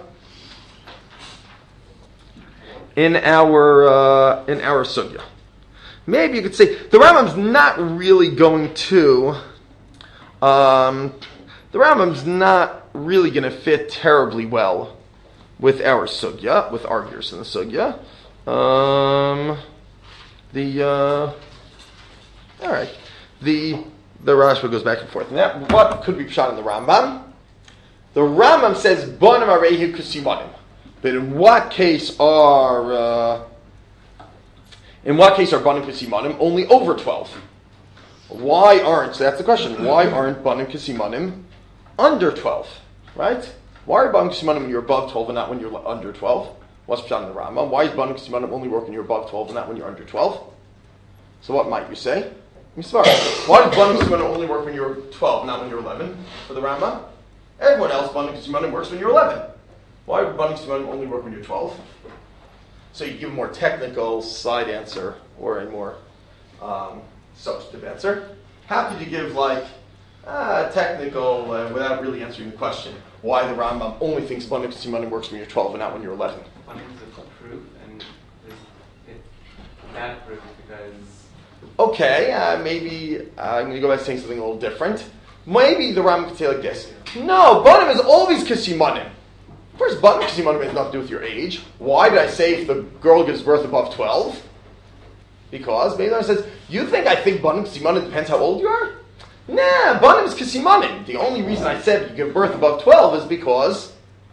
in our uh, in our sugya. Maybe you could say the Rambam's not really going to. Um, the Rambam's not really going to fit terribly well with our sugya, with our girsa in the sugya. Um, the uh, all right, the the Rashba goes back and forth. And that, what could be pshat in the Rambam? The Rambam says Bonim Arehi Kusimanim, but in what case are uh, in what case are Bonim Kusimanim only over twelve? Why aren't? So that's the question. Why aren't Bonim Kusimanim under twelve? Right? Why are Bonim Kusimanim when you're above twelve and not when you're under twelve? What's pshat in the Rambam? Why is Bonim Kusimanim only work when you're above twelve and not when you're under twelve? So what might you say? Misvar. Why does Bonim Kusimanim only work when you're twelve, not when you're eleven? For the Rambam, everyone else Bonim Kusimanim works when you're eleven. Why would Bonim Kusimanim only work when you're twelve? So you give a more technical side answer or a more um, substantive answer. How could you give like uh, technical uh, without really answering the question? Why the Rambam only thinks Bonim Kusimanim works when you're twelve and not when you're eleven? One is a proof, and it, that proof is because. Okay, uh, maybe uh, I'm going to go back to saying something a little different. Maybe the Rambam could say like this. No, Bonim is always Kisimanim. First, Bonim Kisimanim has nothing to do with your age. Why did I say if the girl gives birth above twelve? Because maybe the Rambam says, you think I think Bonim Kisimanim depends how old you are? Nah, Bonim is Kisimanim. The only reason I said you give birth above twelve is because...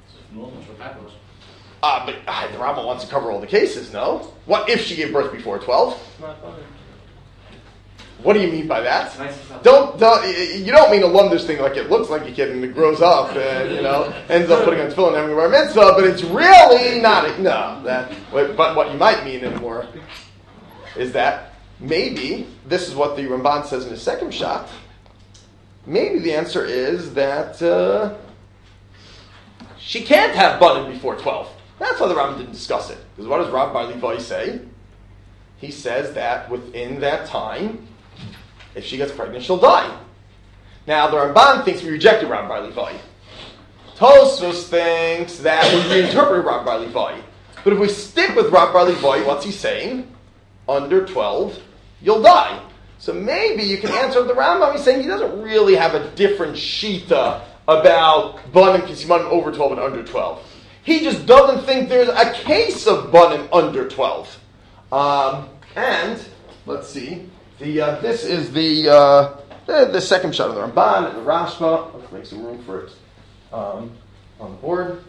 Uh, but uh, the Rambam wants to cover all the cases, no? What if she gave birth before twelve? What do you mean by that? Don't, don't you don't mean a lumdish thing like it looks like a kid and it grows up and you know ends up putting on tefillin and having a bar mitzvah, but it's really not. A, no, that. But what you might mean anymore is that maybe this is what the Ramban says in his second shot. Maybe the answer is that uh, she can't have banim before twelve. That's why the Rambam didn't discuss it. Because what does Rav Bar Levi say? He says that within that time, if she gets pregnant, she'll die. Now, the Ramban thinks we rejected Rav Bar Levi. Tosfos thinks that we reinterpret Rav Bar Levi. But if we stick with Rav Bar Levi, what's he saying? Under twelve, you'll die. So maybe you can answer the Rambam. He's saying he doesn't really have a different shita about banim kisimanim over twelve and under twelve. He just doesn't think there's a case of banim under twelve. Um, and, let's see, the uh, this is the, uh, the the second shot of the Ramban and the Rashba. Let's make some room for it um, on the board.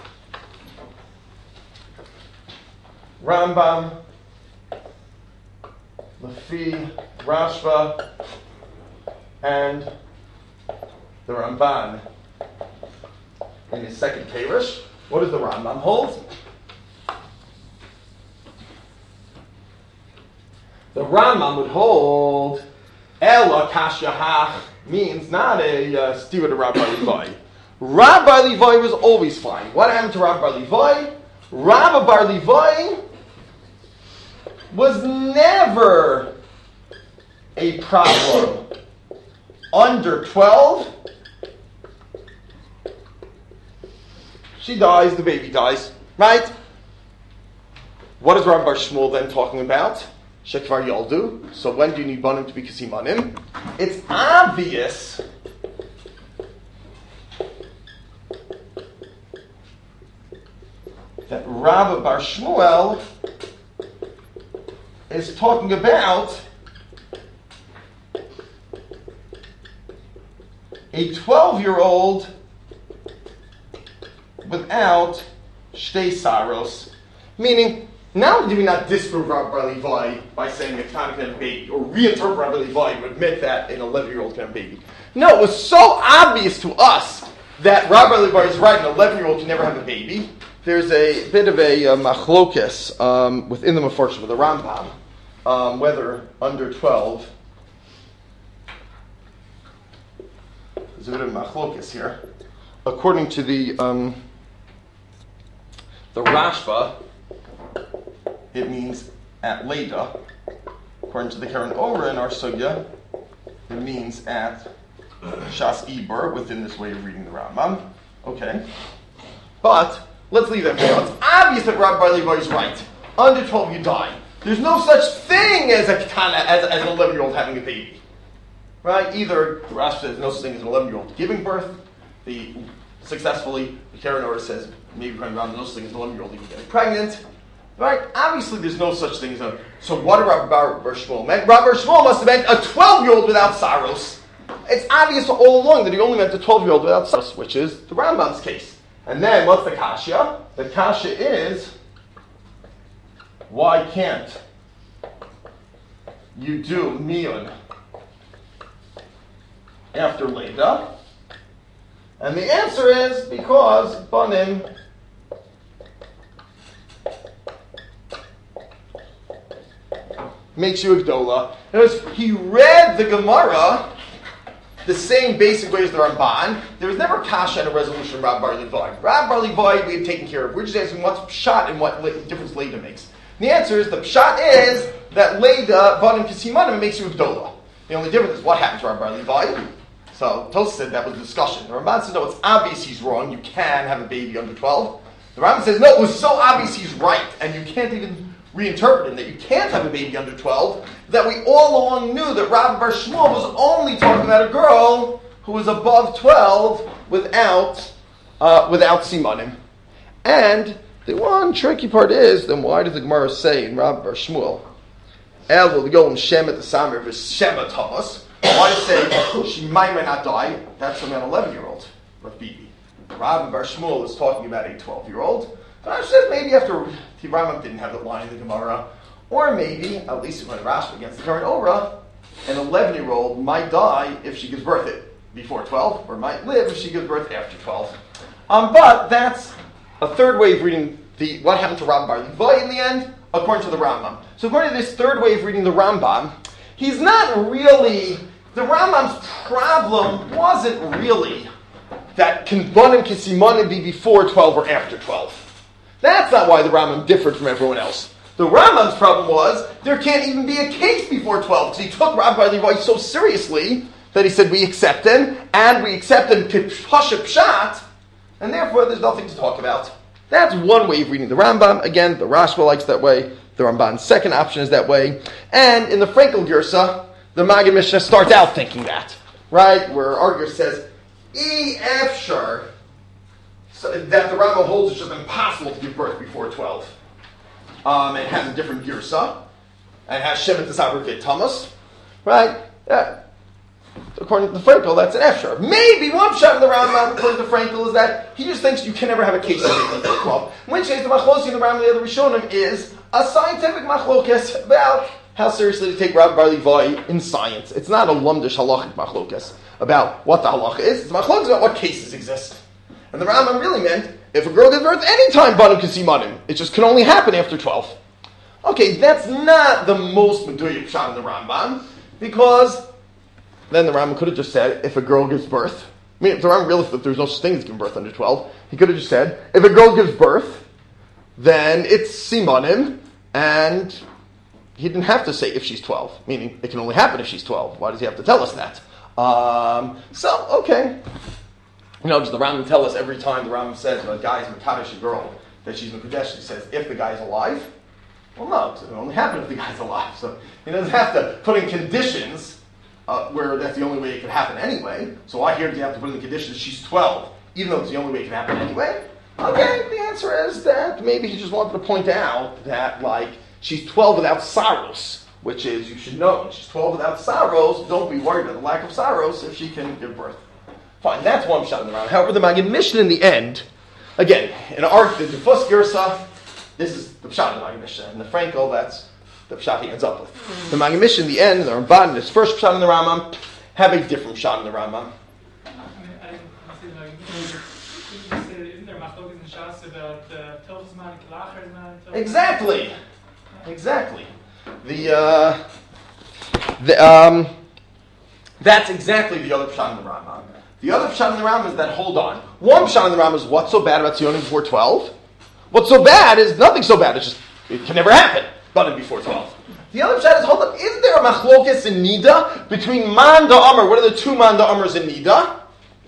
Rambam, Lefi, Rashba, and the Ramban in his second Kerish. What does the Rambam hold? The Rambam would hold Ela Kashahach means not a uh, steward of Rav Bar Levi. Rav Bar Levi was always fine. What happened to Rav Bar Levi? Rabba Bar Levi was never a problem. Under twelve, she dies, the baby dies, right? What is Rabbi Bar Shmuel then talking about? Shekvar Yoldu. So when do you need banim to be kasimanim? It's obvious that Rabbi Bar Shmuel is talking about a twelve-year-old without shtei saros, meaning not only do we not disprove Rabbi Levi by saying that Tana can have a baby, or reinterpret Rabbi Levi to admit that an eleven-year-old can have a baby. No, it was so obvious to us that Rabbi Levi is right, an eleven-year-old can never have a baby. There's a bit of a uh, machlokes um, within the Mefarshim of the Rambam, um, whether under twelve. There's a bit of machlokes here. According to the um, the Rashba, it means at Leda. According to the Karen Ora in our sugya, it means at Shas Ibur, within this way of reading the Rambam. Okay. But let's leave that for now. It's obvious that Rabbi Levi is right. Under twelve, you die. There's no such thing as a katana, as, as an eleven-year-old having a baby. Right? Either the Rashi says no such thing as an eleven-year-old giving birth. The successfully, the Karen Ora says maybe running around no such thing as an eleven-year-old even getting pregnant. Right? Obviously, there's no such thing as a. So, what did Rabbi Bar Shmuel meant? Rabbi Bar Shmuel must have meant a twelve-year-old without saros. It's obvious all along that he only meant a twelve-year-old without saros, which is the Rambam's case. And then, what's the kasha? The kasha is, why can't you do miyun after Leda? And the answer is because banim makes you a gdola. Notice he read the Gemara the same basic way as the Ramban. There was never kasha and a resolution of Rabbi Bar Levi. Rabbi Bar Levi we had taken care of. We're just asking what's pshat and what difference Leda makes. And the answer is the pshat is that Leda banim kasimanim makes you a gdola. The only difference is what happened to Rabbi Bar Levi. So Tosfos said that was the discussion. The Ramban says no, it's obvious he's wrong. You can have a baby under twelve. The Rambam says no, it was so obvious he's right, and you can't even reinterpret him that you can't have a baby under twelve, that we all along knew that Rabbi Bar Shmuel was only talking about a girl who was above twelve without uh, without simanim. And the one tricky part is, then why does the Gemara say in Rabbi Bar Shmuel, El will go and shem at the samir v'shema Thomas? Why does it say she might or might not die? That's from an eleven-year-old. But Bibi. Rabbi Bar Shmuel is talking about a twelve-year-old. So I said maybe after the Rambam didn't have the line in the Gemara, or maybe, at least when Rashi against the current Ora, an eleven-year-old might die if she gives birth at before twelve, or might live if she gives birth after twelve. Um, but that's a third way of reading the what happened to Rabbi Bar Levi in the end, according to the Rambam. So according to this third way of reading the Rambam, he's not really, the Rambam's problem wasn't really that can banim kasimanim be before twelve or after twelve. That's not why the Rambam differed from everyone else. The Rambam's problem was there can't even be a case before twelve because he took Rabbi Levi so seriously that he said we accept him and we accept him pasha pshat, and therefore there's nothing to talk about. That's one way of reading the Rambam. Again, the Rashba likes that way. The Ramban's second option is that way. And in the Frankel Girsa, the Maggid Mishnah starts out thinking that, right? Where Argur says, E F shar, so that the Rambam holds it's just impossible to give birth before twelve. Um, it has a different Girsa. And it has Shemet T'Sabur V'Et Thomas, right? Yeah. According to the Frankel, that's an F shar. Maybe one shot in the Rambam, according to Frankel, is that he just thinks you can never have a case of before twelve. In which case, the Machlokes in the Rambam and the other Rishonim is a scientific Machlokes about how seriously to take Rabbi Bar Levi in science. It's not a lumdish halachic Machlokes about what the halacha is. It's Machlokes about what cases exist. And the Rambam really meant, if a girl gives birth any time, banim kasimanim. It just can only happen after twelve. Okay, that's not the most meduyik shot in the Rambam, because then the Rambam could have just said, if a girl gives birth, I mean, if the Rambam really thought there was no such thing as giving birth under twelve, he could have just said, if a girl gives birth, then it's simanim, and he didn't have to say if she's twelve, meaning it can only happen if she's twelve. Why does he have to tell us that? Um, so, okay. You know, does the Rambam tell us every time the Rambam says a guy is Mekadesh a girl, that she's Mekadesh, he says if the guy's alive? Well, no, it only happens if the guy's alive. So he doesn't have to put in conditions uh, where that's the only way it could happen anyway. So why here do you have to put in the conditions she's twelve, even though it's the only way it can happen anyway? Okay, the answer is that maybe he just wanted to point out that, like, she's twelve without sorrows, which is, you should know, she's twelve without sorrows, don't be worried about the lack of sorrows if she can give birth. Fine, that's one shot in the round. However, the Maggid Mishnah in the end, again, in our, the Dufus Girsa, this is the Pshat of the Maggid Mishnah, and the Frankel, that's the Pshat he ends up with. The Maggid Mishnah in the end, the Ramban, his first Pshat in the Rambam, have a different Pshat in the Rambam. I mean, I didn't see the Maggid Mishnah. Isn't there machlokes in Shas about Tov Zman, K'lacher Zman? Exactly. Exactly. The, uh, the, um, that's exactly the other Pshat in the Rambam. The other Pshat in the Rambam is that, hold on, one Pshat in the Rambam is what's so bad about Tzionim before twelve? What's so bad is nothing so bad, it's just, it can never happen, but before twelve. The other Pshat is, hold on, isn't there a machlokes in Nida between Man da Amr? What are the two Man da Amrs in Nida?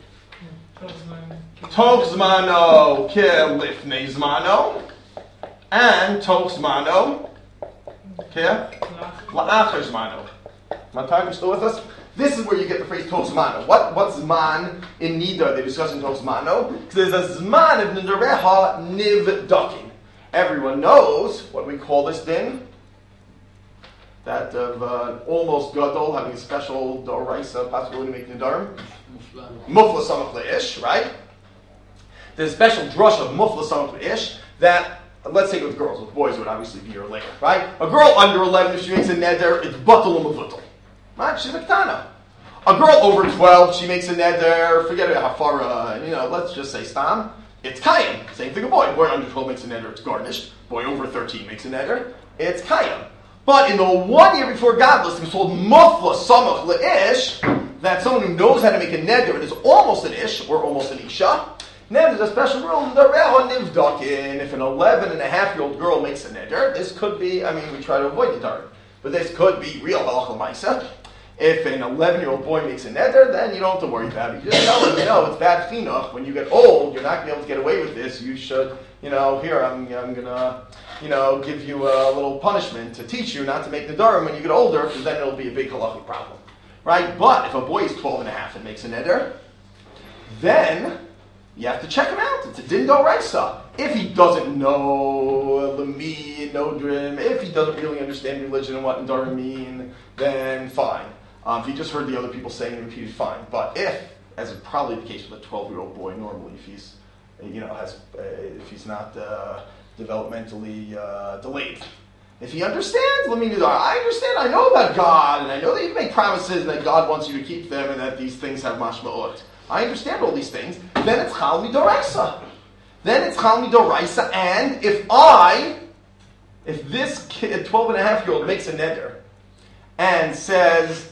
Tov Zmano Kelifnei Zmano and Tov Zmano La'achar Zmano. Matar, you still with us? This is where you get the phrase Tov Zmano. What, what Zman in Nida they discuss in Tov Zmano? Because there's a Zman of Nidareha Nivdakin. Everyone knows what we call this din. That of uh, almost Gadol having a special Doraisa possibility to make Nidarim. Mufla Samach Le'ish, right? There's a special drush of Mufla Samach Le'ish that, let's take it with girls, with boys it would obviously be a year later, right? A girl under eleven, if she makes a neder, it's batul u'mavutul. Right? She's a ketana. A girl over twelve, she makes a neder, forget about hafara, you know, let's just say stam, it's kayim. Same thing a boy. Boy under twelve makes a neder, it's garnished. Boy over thirteen makes a neder, it's kayim. But in the one year before godless, it was told mufla samach le'ish, that someone who knows how to make a neder, and is almost an ish, or almost an isha. Now there's a special rule, if an eleven and a half year old girl makes a neder, this could be, I mean, we try to avoid the dark, but this could be real halacha l'maisa. If an eleven year old boy makes a neder, then you don't have to worry about it. You just tell him, you know, it's bad chinuch. When you get old, you're not going to be able to get away with this. You should, you know, here, I'm, I'm going to, you know, give you a little punishment to teach you not to make nedarim when you get older, because then it'll be a big halachic problem. Right? But if a boy is twelve and a half and makes a neder, then you have to check him out. It's a din d'oraisa. If he doesn't know Lemi, Nodrim, if he doesn't really understand religion and what nedarim mean, then fine. Um, if he just heard the other people saying it repeated, fine. But if, as is probably the case with a twelve-year-old boy, normally if he's, you know, has, uh, if he's not uh, developmentally uh, delayed, if he understands, let me know. I understand. I know about God, and I know that you make promises and that God wants you to keep them, and that these things have mashma'ot. I understand all these things. Then it's chal midoraisa. Then it's chal midoraisa, and if I, if this kid, twelve and a half year old makes a neder and says,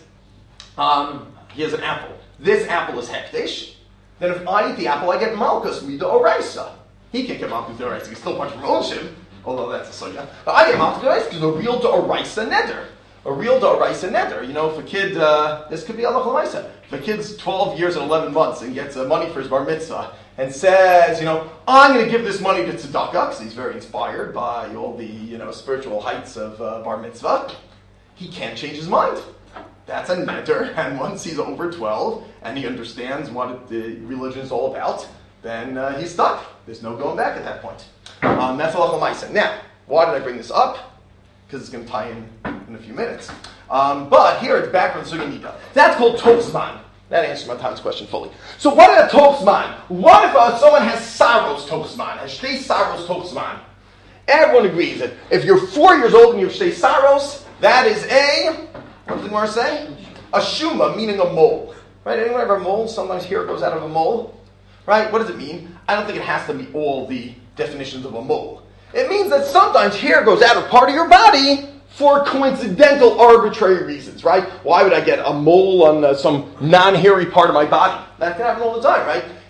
um, he has an apple. This apple is hekdesh. Then if I eat the apple, I get malchus midoraisa. He can't get malchus midoraisa. He's still part of Roshim, although that's a soya. But I get malchus midoraisa because a real doraisa neder. A real doraisa neder. You know, if a kid, uh, this could be halacha l'maisa. If a kid's twelve years and eleven months and gets uh, money for his bar mitzvah and says, you know, I'm going to give this money to tzedakah, because he's very inspired by all the, you know, spiritual heights of uh, bar mitzvah, he can't change his mind. That's a neder, and once he's over twelve and he understands what the religion is all about, then uh, he's stuck. There's no going back at that point. Um, that's halacha l'maisa. Now, why did I bring this up? Because it's going to tie in in a few minutes. Um, but here it's back on Sugi Nida. That's called Tov Zman. That answers my Tom's question fully. So what is a Tov Zman? What if uh, someone has sorrows Tov Zman, has shtei sorrows Tov Zman? Everyone agrees that if you're four years old and you have shtei sorrows, that is a, what does the Gemara say? A shuma, meaning a mole. Right? Anyone ever a mole? Sometimes hair goes out of a mole. Right? What does it mean? I don't think it has to meet all the definitions of a mole. It means that sometimes hair goes out of part of your body for coincidental, arbitrary reasons, right? Why would I get a mole on uh, some non-hairy part of my body? That can happen all the time, right?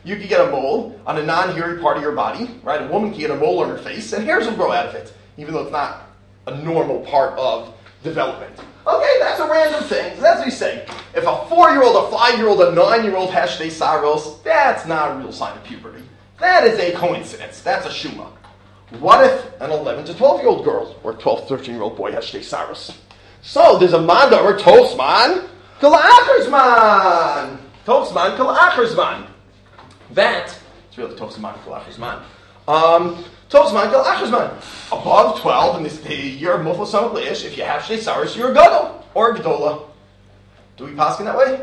You could get a mole on a non-hairy part of your body, right? A woman can get a mole on her face, and hairs will grow out of it, even though it's not a normal part of development. Okay, that's a random thing. So that's what we say. If a four-year-old, a five-year-old, a nine-year-old has shtei saros, that's not a real sign of puberty. That is a coincidence. That's a shuma. What if an eleven to twelve-year-old girl or twelve, thirteen-year-old boy has shtei saros? So there's a manda or tosman kol acherzman. Tosman kol acherzman. That, it's really tosman kol acherzman. Um, tosman kol acherzman. Above twelve, in this the year of muflas samach, if you have shtei saros, you're a gadol or a gedola. Do we pass in that way?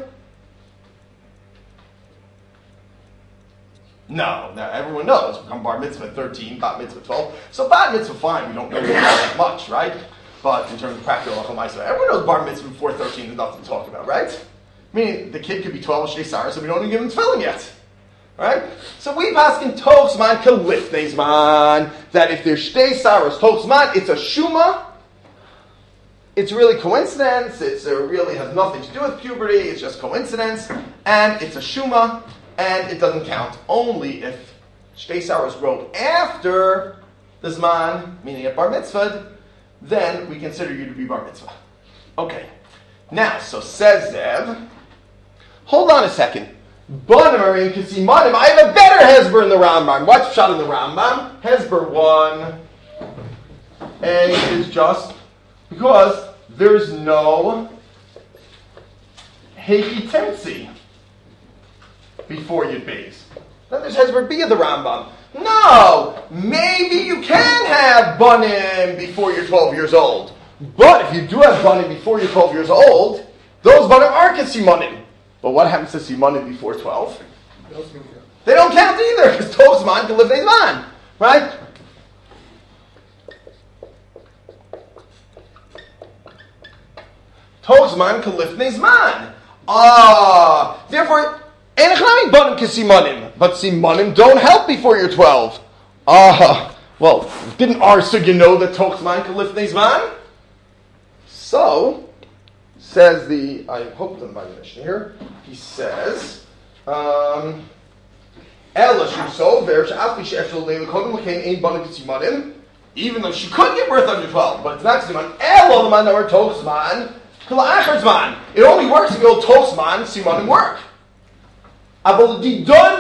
No, now everyone knows. Become bar mitzvah at thirteen, bat mitzvah at twelve. So bat mitzvah, fine, we don't know that much, right? But in terms of practical halacha ma'aseh, everyone knows bar mitzvah before thirteen is nothing to talk about, right? Meaning the kid could be twelve shtei saros, and we don't even give him tefillin yet, right? So we pass in tochzman kalifnei zman that if there's shtei saros tochzman, it's a shuma. It's really coincidence. It's, it really has nothing to do with puberty. It's just coincidence, and it's a shuma. And it doesn't count only if shtei saros grow after the zman, meaning at bar mitzvah, then we consider you to be bar mitzvah. Okay. Now, so says Zev, hold on a second. Banar in Kasimanim, I have a better Hezber in the Rambam. What's shot in the Rambam? Hezber one. A is just because there's no Heiki Temtzi before Yud Beis. Then there's Hezber B of the Rambam. No! Maybe you can have Banim before you're twelve years old. But if you do have Banim before you're twelve years old, those Banim aren't Simanim. But what happens to Simanim before twelve? They don't count either, because Tovzman can live Zman. Right? Tovzman can live Zman. Ah, therefore, but simanim don't help before you're twelve. Ah, uh, well, didn't our sugya know that tochzman can lift zman? So, says the, I hope the Mishnah here, he says, um, even though she could give birth under twelve, but it's not siman. It only works if you hold tochzman, simanim work. But l'didon,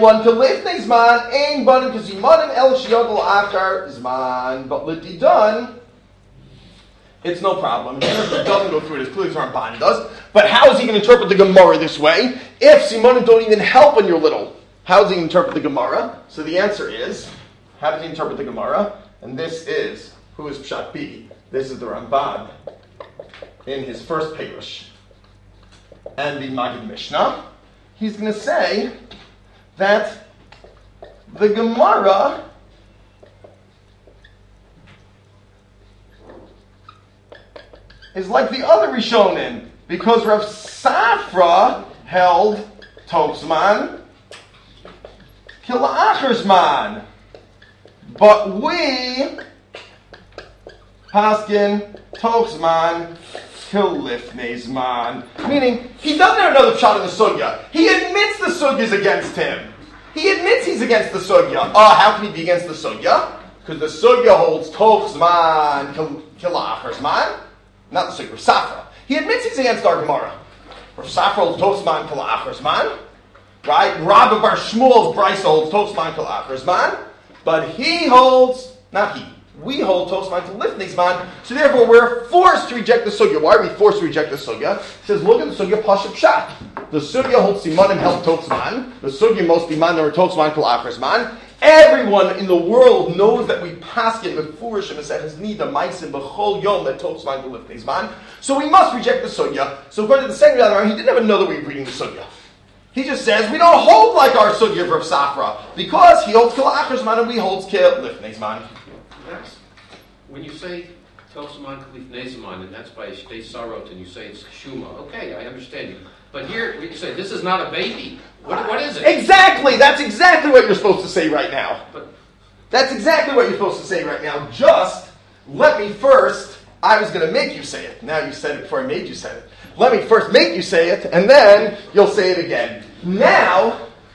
it's no problem. He doesn't go through it as clearly as Ramban does. But how is he going to interpret the Gemara this way? If simanim don't even help when you're little, how does he interpret the Gemara? So the answer is, how does he interpret the Gemara? And this is, who is Pshat B? This is the Ramban in his first Perush. And the Magid Mishnah. He's going to say that the Gemara is like the other Rishonim, because Rav Safra held Tochzman Kila'acherzman, but we paskin Tochzman Kilifnei Zman. Meaning, he doesn't have another shot in the sugya. He admits the sugya is against him. He admits he's against the sugya. Ah, uh, how can he be against the sugya? Because the sugya holds Tochzman Kila'acherzman, not the sugya, Rav Safra. He admits he's against our Gemara. Rav Safra holds Tochzman Kila'acherzman, right? Rabbi Bar Shmuel's Brisa holds Tochzman Kila'acherzman, but he holds, not he, we hold Tochzman to Lifnei Zman, so therefore we're forced to reject the sugya. Why are we forced to reject the sugya? It says, look at the sugya, Pashup Pshat. The sugya holds Simanim help Tochzman. The sugya most be man or Tochzman Kol Acherzman. Everyone in the world knows that we paskin with foolish and Maseches Nida Maisim B'chol Yom that Tochzman Kol Lifnei Zman. So we must reject the sugya. So according to the second Rambam, he didn't have another way of reading the sugya. He just says we don't hold like our sugya of Rav Safra because he holds Kol Acherzman and we hold Kol Lifnei Zman. When you say Tochzman Kalifnei Zman, and that's by Shtei Sarot, and you say it's Shuma, okay, I understand you. But here, you say, this is not a baby. What, what is it? Exactly! That's exactly what you're supposed to say right now. But That's exactly what you're supposed to say right now. Just let me first, I was going to make you say it. Now you said it before I made you say it. Let me first make you say it, and then you'll say it again. Now,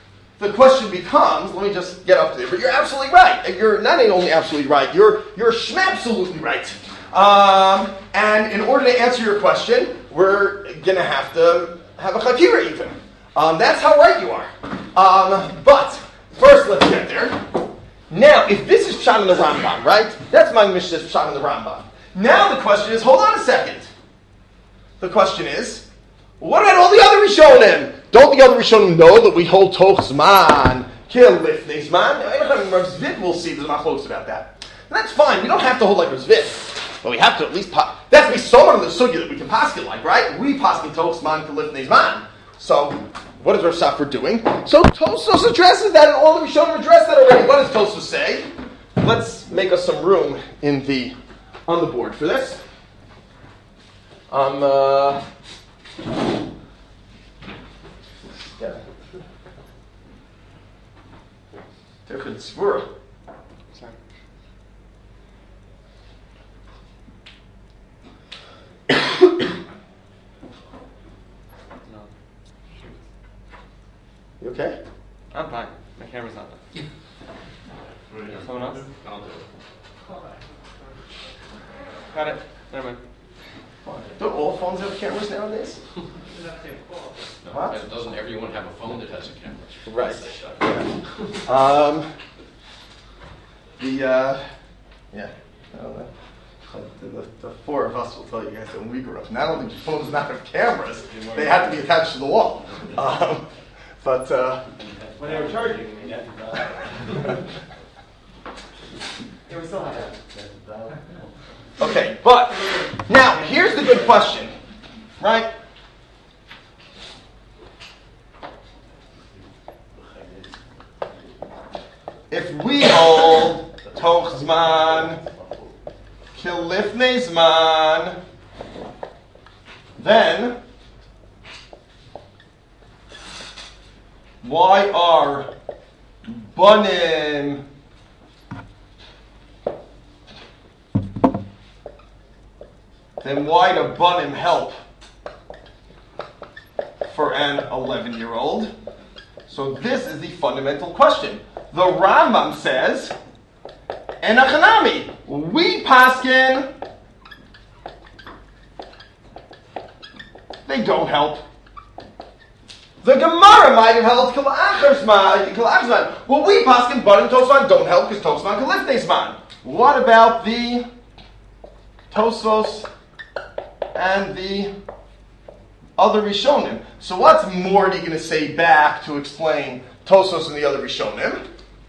the question becomes, let me just get up there, but you're absolutely right. You're not only absolutely right, you're you're absolutely right. Um, and in order to answer your question, we're going to have to have a chakira even. Um, that's how right you are. Um, but first, let's get there. Now, if this is Pshat in the Rambam, right? That's my Mishnah, Pshat in the Rambam. Now the question is, hold on a second. The question is, what about all the other Rishonim? Don't the other Rishonim know that we hold Toch Zman, Kil Lifnei Zman? Rav Zvid will see there's machlokes about that. And that's fine. We don't have to hold like Rav Zvid, but we have to at least pa- that's be someone in the sugya that we can paskin like, right? We paskin Toch Zman, Kil Lifnei Zman. So, what is Rav Safra doing? So Tosfos addresses that, and all the Rishonim address that already. What does Tosfos say? Let's make us some room in the on the board for this. Um. Uh, yeah. Different svura. Sorry. No. You okay? I'm fine. My camera's not done. Someone else? I'll do it. Got it. Never mind. Don't all phones have cameras nowadays? No, What? doesn't everyone have a phone that has a camera? Right. Um, the, uh, yeah, I don't know. The, the, the four of us will tell you guys that when we grew up, not only did phones not have cameras, they had to be attached to the wall. Um, but, uh, When they were charging, I mean, yeah. Yeah, we still have that. okay, but now here's the good question, right? If we hold Toch Zman, Kil Lifnei Zman, then why are Banim then why do Banim help for an eleven-year-old? So this is the fundamental question. The Rambam says, Enachanami, we paskin, they don't help. The Gemara might have helped Kil Achar Zman. Well, we paskin, Banim Tosman don't help because Tosman Kil Lifnei Zman. What about the Tosfos and the other Rishonim? So what's Morty going to say back to explain Tosfos and the other Rishonim?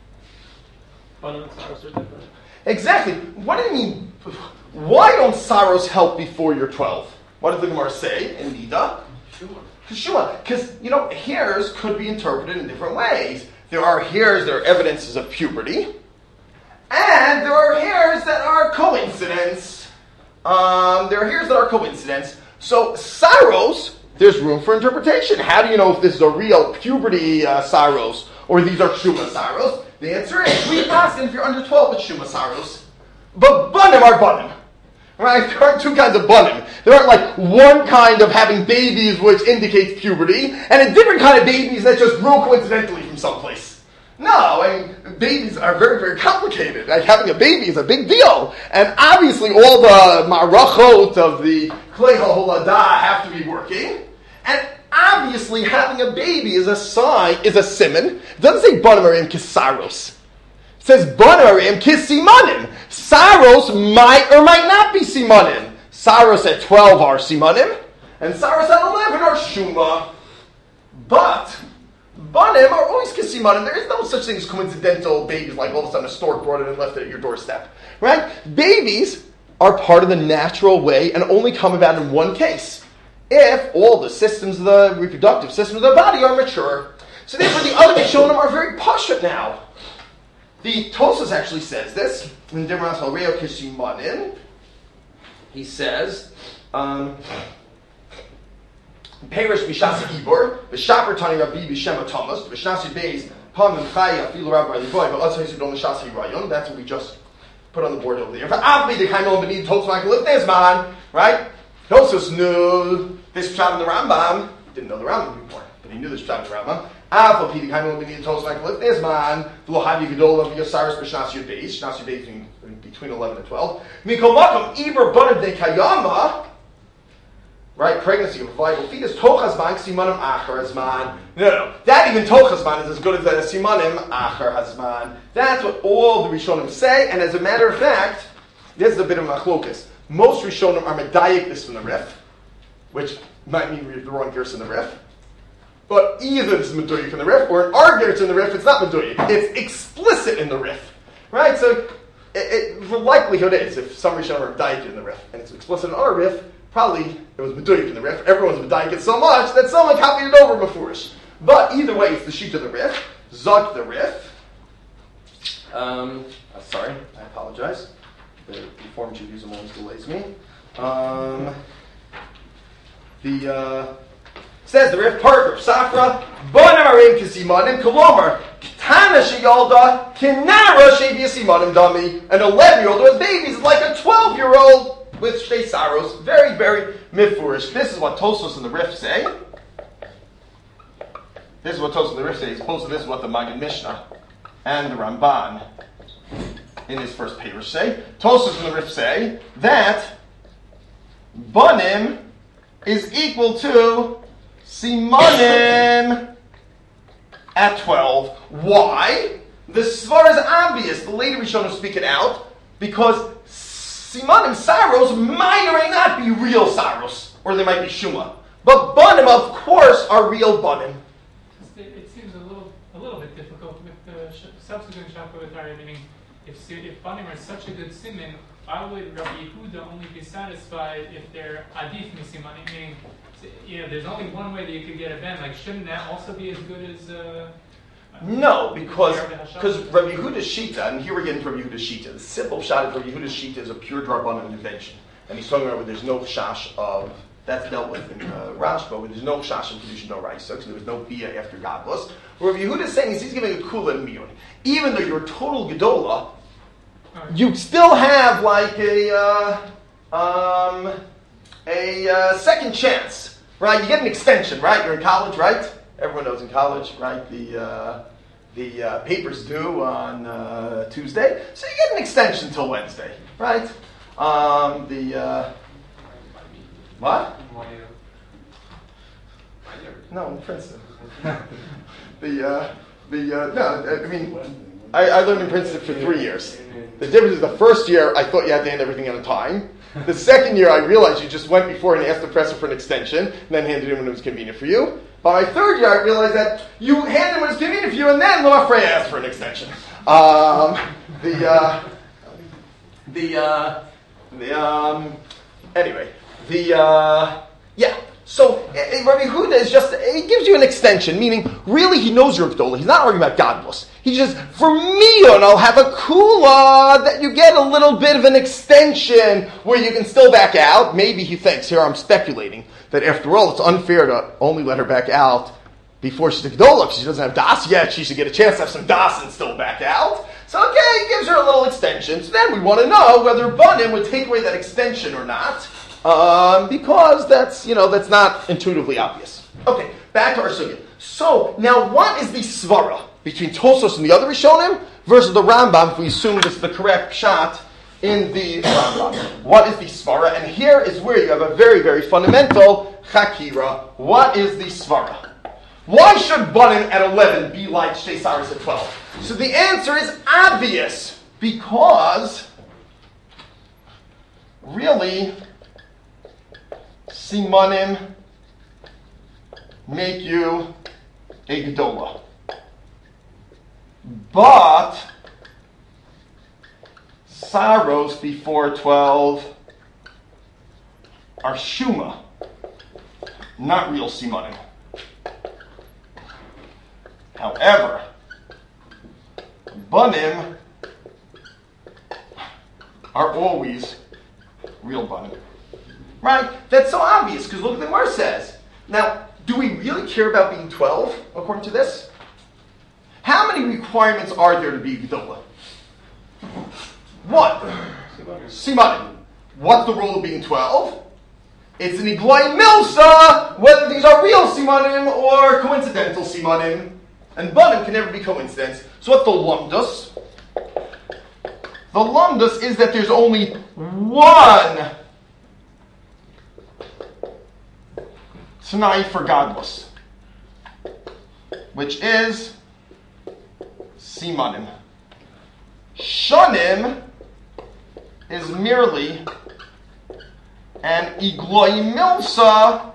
Exactly. What do you mean? Why don't Saros help before you're twelve? What does the Gemara say in Nida? Sure. Because, you know, hairs could be interpreted in different ways. There are hairs that are evidences of puberty, and there are hairs that are coincidence. Um, there are hairs that are coincidence. So, Saros, there's room for interpretation. How do you know if this is a real puberty uh, Saros or these are Shuma Saros? The answer is, we ask if you're under twelve, it's Shuma Saros. But Banim are Banim. Right? There aren't two kinds of Banim. There aren't like one kind of having babies which indicates puberty, and a different kind of babies that just grow coincidentally from someplace. No, I mean, babies are very, very complicated. Like, having a baby is a big deal. And obviously all the marachot of the Klei HaHolada have to be working. And obviously having a baby is a sign, is a siman. It doesn't say Banim Arim Kisaros. It says Banim Arim Kisimanim. Saros might or might not be simanim. Saros at twelve are simanim, and Saros at eleven are shuma. But Banim are always kisimanim. There is no such thing as coincidental babies, like all of a sudden a stork brought it and left it at your doorstep. Right? Babies are part of the natural way and only come about in one case. If all the systems of the reproductive systems of the body are mature. So therefore the other Rishonim are very pashut now. The Tosfos actually says this in Dimras al Reo Kishimanin. He says, um, Perish Bishasi Ibor, Vishaper Tani Rabbi Bishema Thomas, Vishnasi Beis, Pam and Chaya, Filo Rabbi Liboy, but let's say you don't Shasi Rayon. That's what we just put on the board over there. But Abbi the Kaimon Benid Tosfos Liftnes Man, right? Tosfos knew this Pshat in the Rambam. Didn't know the Rambam before, but he knew this Pshat in the Rambam. Alpha P D Kaimel Mini Tos Michael is man, Lo Havi Gedola via Cyrus Bishnas Yud Beis, Shnas Yud Beis between eleven and twelve. Mikol Makom, Iber Bunav De Kayama, right, pregnancy of a viable fetus, Tochas Man, Simanim Acher Hazman. No, no, that even Tochas Man is as good as that as Simanim Acher Hazman. That's what all the Rishonim say, and as a matter of fact, this is a bit of machlokas. Most Rishonim are medayik this from the Rif, which might mean we have the wrong gears in the Rif. But either this is meduyik in the Rif, or in our gears in the Rif, it's not meduyik. It's explicit in the Rif. Right? So, it, it, the likelihood is, if some Rishonim are medayik in the Rif, and it's explicit in our Rif, probably it was meduyik in the Rif. Everyone's medayik it so much that someone copied it over before-ish. But either way, it's the sheet of the Rif. Zog the Rif. Um, uh, sorry, I apologize. The reform Judaism always delays me. Um, the uh, says the Rif part of Safra, Bonim Arim Kisimanim Kolomar, Tana Shiyalda, Kinara Sheviasimanim Dami, an eleven-year-old who has babies is like a twelve-year-old with Shtei Saros. Very, very mifurish. This is what Tosfos and the Rif say. This is what Tosfos and the Rif say, as opposed to this is what the Maggid Mishnah and the Ramban in his first parish say. Tosfos and the Rif say that Banim is equal to Simanim at twelve. Why? The Svar is obvious. The later Rishonim speak it out because Simanim Saros might or may not be real Saros, or they might be Shuma. But Banim, of course, are real Banim. It seems a little a little bit difficult with the sh- subsequent Shachavatari, meaning if if Banim are such a good siman, why would Rabbi Yehuda only be satisfied if they're adif misimanim? Meaning, you know, there's only one way that you could get a ben. Like, shouldn't that also be as good as? Uh, no, because because Rabbi Yehuda's shita, and here we get into Rabbi Yehuda's shita. The simple shot is Rabbi Yehuda's shita is a pure drabanan invention, and he's talking about where there's no shash of that's dealt with in uh, Rashba, where there's no shash in kedusha no raisa, because there was no bia after gadlus. What Rabbi Yehuda is saying is he's giving a kula and miyun, even though you're a total gedola. You still have like a uh, um, a uh, second chance, right? You get an extension, right? You're in college, right? Everyone knows in college, right? The uh, the uh, papers due on uh, Tuesday, so you get an extension till Wednesday, right? Um, the uh, what? No, in Princeton. the uh, the uh, no, I mean. I, I learned in Princeton for three years. The difference is the first year I thought you had to end everything on time. The second year I realized you just went before and asked the professor for an extension, and then handed in when it was convenient for you. By my third year I realized that you handed in when it was convenient for you, and then Law Frey asked for an extension. Um, the uh, the uh, the um, anyway the uh, yeah. So uh, Rabbi Yehuda is just, he gives you an extension, meaning really he knows you're Gdolah. He's not arguing about godless. He just, for miyun, I'll have a kula that you get a little bit of an extension where you can still back out. Maybe he thinks, here I'm speculating, that after all it's unfair to only let her back out before she's a Gdolah, because she doesn't have das yet. She should get a chance to have some das and still back out. So okay, he gives her a little extension. So then we want to know whether Banim would take away that extension or not. Um, because that's, you know, that's not intuitively obvious. Okay, back to our sugya. So, now what is the svara between Tosfos and the other Rishonim versus the Rambam, if we assume this is the correct shot in the Rambam? What is the svara? And here is where you have a very, very fundamental chakira. What is the svara? Why should Banim at eleven be like Shtei Saros at twelve? So the answer is obvious, because really Simanim make you a Gedolah. But Saros before twelve are Shuma, not real Simanim. However, Banim are always real Banim. Right? That's so obvious, because look what the Gemara says. Now, do we really care about being twelve, according to this? How many requirements are there to be Gedolah? One. Simanim. What's the rule of being twelve? It's an Igloi Milsa, whether these are real Simanim or coincidental Simanim. and banim can never be coincidence. So what's the lumdus? The lumdus is that there's only one Tanai for godless, which is simanim. Shanim is merely an igloi milsa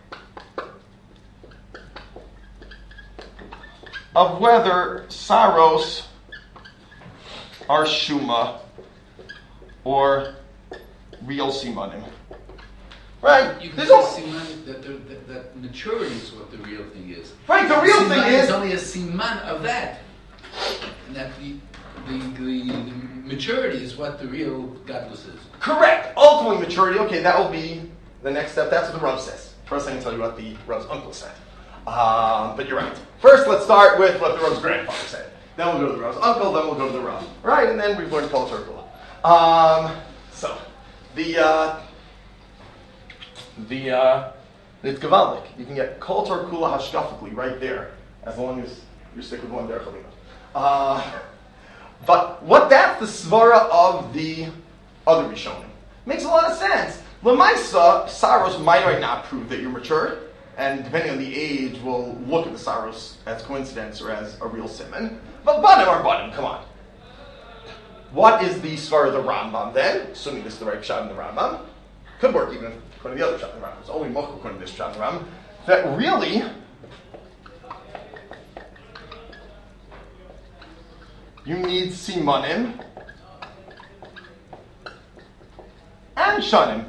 of whether saros are shuma or real simanim. Right? You can There's say al- siman, that, the, that, that maturity is what the real thing is. Right, the real siman thing is- only a siman of that. And that the, the, the, the maturity is what the real godless is. Correct. Ultimately, maturity. Okay, that will be the next step. That's what the Rav says. First, I can tell you what the Rav's uncle said. Um, but you're right. First, let's start with what the Rav's grandfather said. Then we'll go to the Rav's uncle. Then we'll go to the Rav. Right, and then we've learned Kol Circle. Um, so the uh, the uh, it's Gavaldik. You can get Kol Kula hashkafically right there, as long as you stick with one there, Chalina. Uh, but what that's the svara of the other Rishonim. Makes a lot of sense. Lamaisa, Saros might or might not prove that you're mature, and depending on the age, we'll look at the Saros as coincidence or as a real simon. But Banim are Banim, come on. What is the svara of the Rambam then? Assuming this is the right shot in the Rambam. Could work even according to the other shot in the Rambam. It's only Mochel according to this shot in the Rambam. That really, you need simanim and shanim.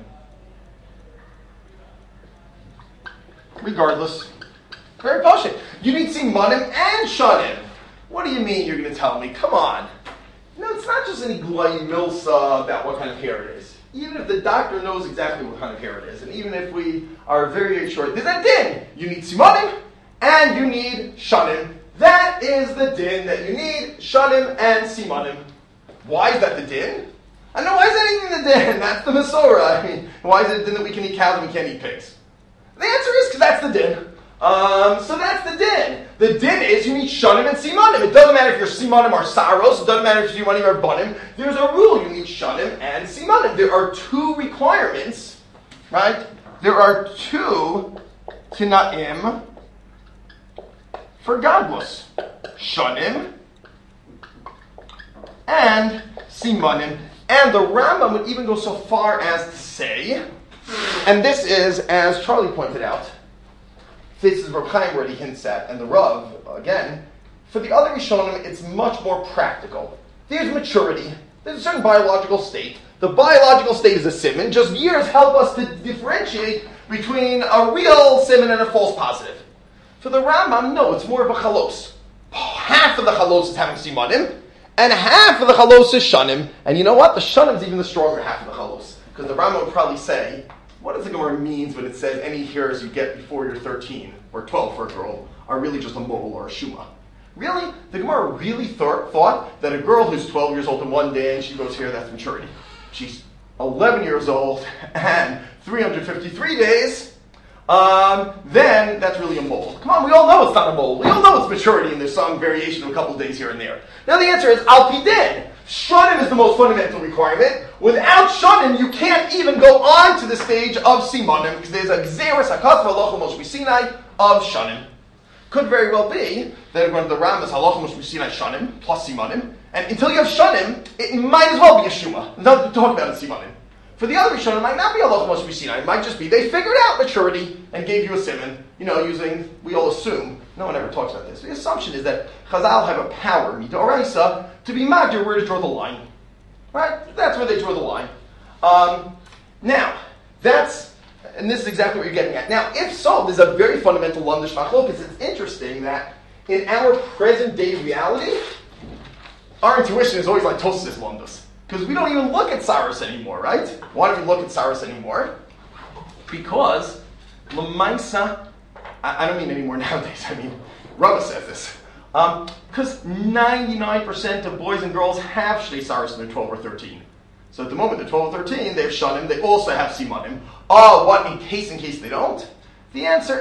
Regardless. Very poshut. You need simanim and shanim. What do you mean you're going to tell me? Come on. No, it's not just an iglai milsa about what kind of hair it is. Even if the doctor knows exactly what kind of hair it is, and even if we are very, very sure, there's a din. You need simanim and you need shanim. That is the din that you need, shanim and simanim. Why is that the din? I know, why is anything the din? That's the Masorah. I mean, why is it the din that we can eat cows and we can't eat pigs? The answer is because that's the din. Um, so that's the din. The din is you need shanim and simanim. It doesn't matter if your simanim are saros. It doesn't matter if your simanim are banim. There's a rule. You need shanim and simanim. There are two requirements, right? There are two tinaim for godless. Shanim and simanim. And the Rambam would even go so far as to say, and this is, as Charlie pointed out, this is Rav Chaim where he hints at, and the Rav, again, for the other Rishonim, it's much more practical. There's maturity. There's a certain biological state. The biological state is a siman. Just years help us to differentiate between a real siman and a false positive. For the Rambam, no, it's more of a chalos. Half of the chalos is having simanim, and half of the chalos is shanim. And you know what? The shanim is even the stronger half of the chalos. Because the Rambam would probably say, what does the Gemara means when it says any hairs you get before you're thirteen, or twelve for a girl, are really just a mole or a shuma? Really? The Gemara really thought, thought that a girl who's twelve years old and one day and she goes here, that's maturity. She's eleven years old and three hundred fifty-three days, um, then that's really a mole. Come on, we all know it's not a mole. We all know it's maturity and there's some variation of a couple of days here and there. Now the answer is al pi din. Shanim is the most fundamental requirement. Without shanim, you can't even go on to the stage of simanim because there's a gzeres hakatzva halacha Moshe Sinai of shanim. Could very well be that according to the Ram is halacha Moshe Sinai shanim plus simanim, and until you have shanim, it might as well be a shuma. Nothing to talk about in simanim. For the other Rishonim, it might not be halacha Moshe Sinai. It might just be they figured out maturity and gave you a siman. You know, using we all assume. No one ever talks about this. The assumption is that Chazal have a power, midoraisa, to be magdir where to draw the line. Right? That's where they draw the line. Um, now, that's, and this is exactly what you're getting at. Now, if so, there's a very fundamental lundish machlokas. It's interesting that in our present day reality, our intuition is always like Tosfos Lundus. Because we don't even look at Saros anymore, right? Why don't we look at Saros anymore? Because Lamaisa, I, I don't mean anymore nowadays, I mean, Rava says this. Because um, ninety-nine percent of boys and girls have Shnei Saros when they're twelve or thirteen. So at the moment they're twelve or thirteen, they have Shanim, they also have Simanim. Oh, what, in case, in case they don't? The answer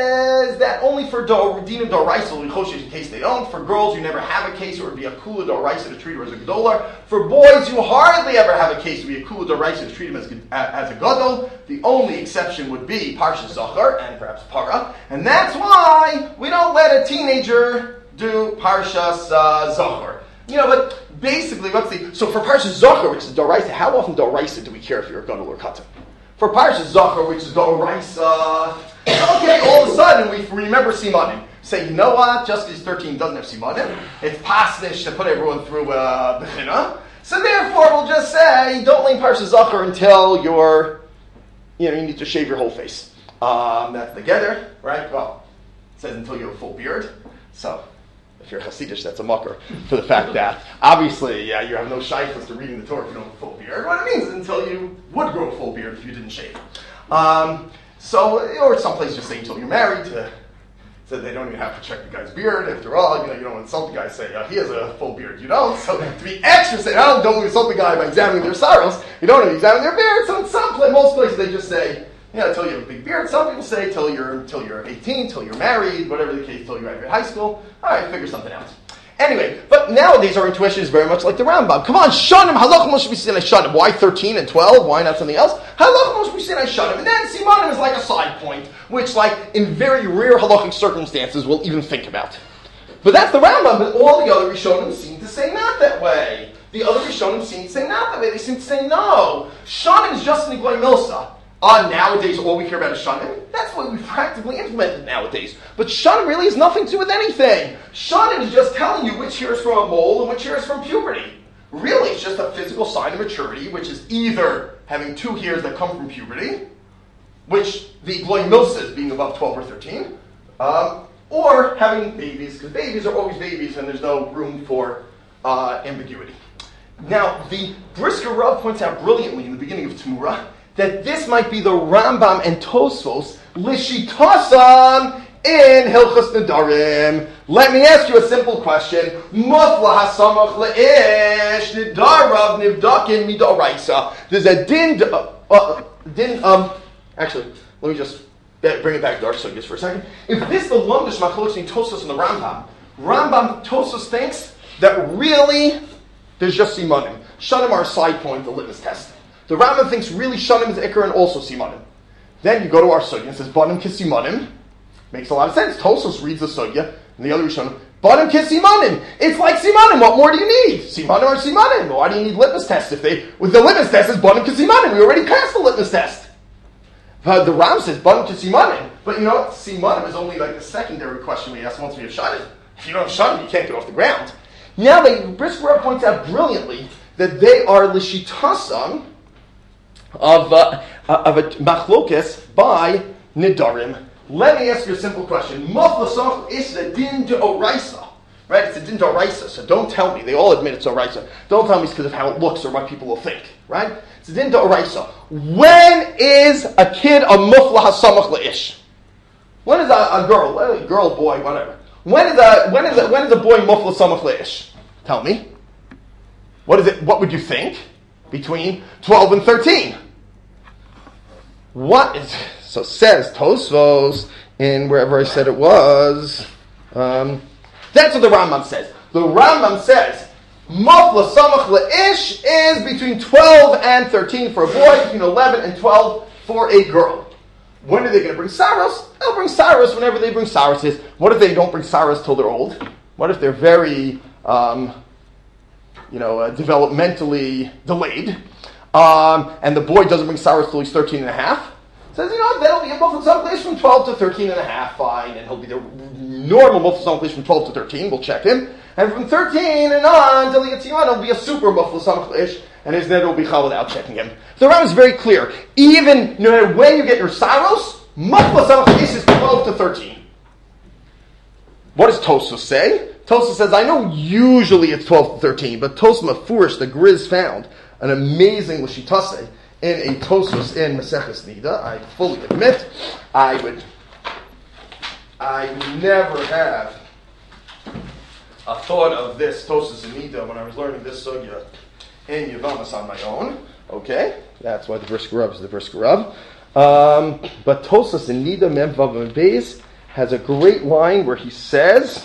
is that only for Dinim Doraisa, in case they don't. For girls, you never have a case, it would be a Kula Doraisa to treat her as a Gedolar. For boys, you hardly ever have a case, it would be a Kula Doraisa to treat him as, as a Gadol. The only exception would be Parsha Zachar and perhaps Para. And that's why we don't let a teenager do Parshas uh, Zachar. You know, but basically, what's the... So for Parshas Zachar, which is Doraisa, how often Doraisa do we care if you're a Gadol or Katan? For Parshas Zachar, which is Doraisa... Okay, all of a sudden we remember Simanim. Say, you know what? Just because thirteen doesn't have Simanim, it's pasnish to put everyone through uh, Bechina. So therefore, we'll just say, don't learn Parshas Zachar until you're, you know, you need to shave your whole face. Um, that's the Geder, right? Well, it says until you have a full beard. So, if you're Hasidish, that's a mucker for the fact that, obviously, yeah, you have no shaykhs to reading the Torah if you don't have a full beard. What it means is until you would grow a full beard if you didn't shave. Um... So, or some places just say until you're married, to, so they don't even have to check the guy's beard. After all, you know, you don't insult the guy, say, uh, he has a full beard. You don't. So to be extra, say, oh, don't insult the guy by examining their sorrows. You don't even examine their beard. So in some places, most places, they just say, you know, until you have a big beard. Some people say till you're, until you're eighteen, till you're married, whatever the case, till you graduate high school. All right, figure something out. Anyway, but nowadays our intuition is very much like the Rambam. Come on, Shanim, halach moshe b'sinai Shanim. Why thirteen and twelve? Why not something else? Halach moshe b'sinai Shanim. And then Simanim is like a side point, which like in very rare halachic circumstances we'll even think about. But that's the Rambam, but all the other Rishonim seem to say not that way. The other Rishonim seem to say not that way. They seem to say no. Shanim is just an Iglai Milsa. Uh, nowadays, all we care about is Shanim. That's what we've practically implemented nowadays. But Shanim really has nothing to do with anything. Shanim is just telling you which hair is from a mole and which hair is from puberty. Really, it's just a physical sign of maturity, which is either having two hairs that come from puberty, which the Gloy Milsa is being above twelve or thirteen, um, or having babies, because babies are always babies and there's no room for uh, ambiguity. Now, the Brisker Rav points out brilliantly in the beginning of Tamura that this might be the Rambam and Tosfos Lishitasan in Hilchos Nedarim. Let me ask you a simple question. Mufla hasamach leish nidarav nivdakin midaraisa. There's a din, uh, uh, din, um, actually, let me just bring it back to our sugyas for a second. If this is the Lumdish Machlokes in Tosfos and the Rambam, Rambam Tosfos thinks that really there's just Simanim. Shanim are a side point, the litmus test. The Rambam thinks really Shanim is Iker and also Simanim. Then you go to our Sugya and says, Banim Kisimanim. Makes a lot of sense. Tosos reads the Sugya, and the other Rishonim, Banim Kisimanim. It's like Simanim. What more do you need? Simanim or Simanim. Why do you need litmus test? If they, with the litmus test is Banim Kisimanim. We already passed the litmus test. But the Ram says Banim Kisimanim. But you know what? Simanim is only like the secondary question we ask once we have Shanim. If you don't have Shanim, you can't get off the ground. Now, the Brisker points out brilliantly that they are Lishitasam, of uh, of a machlokes by nidarim. Let me ask you a simple question. Muflasach is the din d'oraisa, right? It's a din d'oraisa. So don't tell me. They all admit it's oraisa. Don't tell me it's because of how it looks or what people will think, right? It's a din d'oraisa. When is a kid a mufla hasamach leish? When is a, a girl, a girl, boy, whatever? When is a when is a, when is a boy mufla samach leish? Tell me. What is it? What would you think? Between twelve and thirteen. What is, so says Tosfos in wherever I said it was, um, that's what the Rambam says. The Rambam says, Mufla Samach Le'ish is between twelve and thirteen for a boy, between eleven and twelve for a girl. When are they going to bring Saros? They'll bring Saros whenever they bring Saros. What if they don't bring Saros till they're old? What if they're very, um, you know, uh, developmentally delayed? Um, and the boy doesn't bring Saros till he's thirteen and a half. Says, you know what, that'll be a Mufla Samach from twelve to thirteen and a half, fine, and he'll be the normal Mufla Samach from twelve to thirteen, we'll check him. And from thirteen and on until he gets Yiman, it'll be a super Mufla Samach, and his net will be Chal without checking him. The Ram is very clear. Even no matter when you get your Saros, Mufla Samach is twelve to thirteen. What does Tosfos say? Tosfos says, I know usually it's twelve to thirteen, but Tosma Furish, the Grizz, found an amazing Lashitase in a Tosfos in Maseches Nida. I fully admit, I would, I would never have a thought of this Tosfos in Nida when I was learning this sugya in Yavamas on my own. Okay, that's why the Brisker Rav is the Brisker Rav. Um, but Tosas in Nida Mem Vav and Beis has a great line where he says,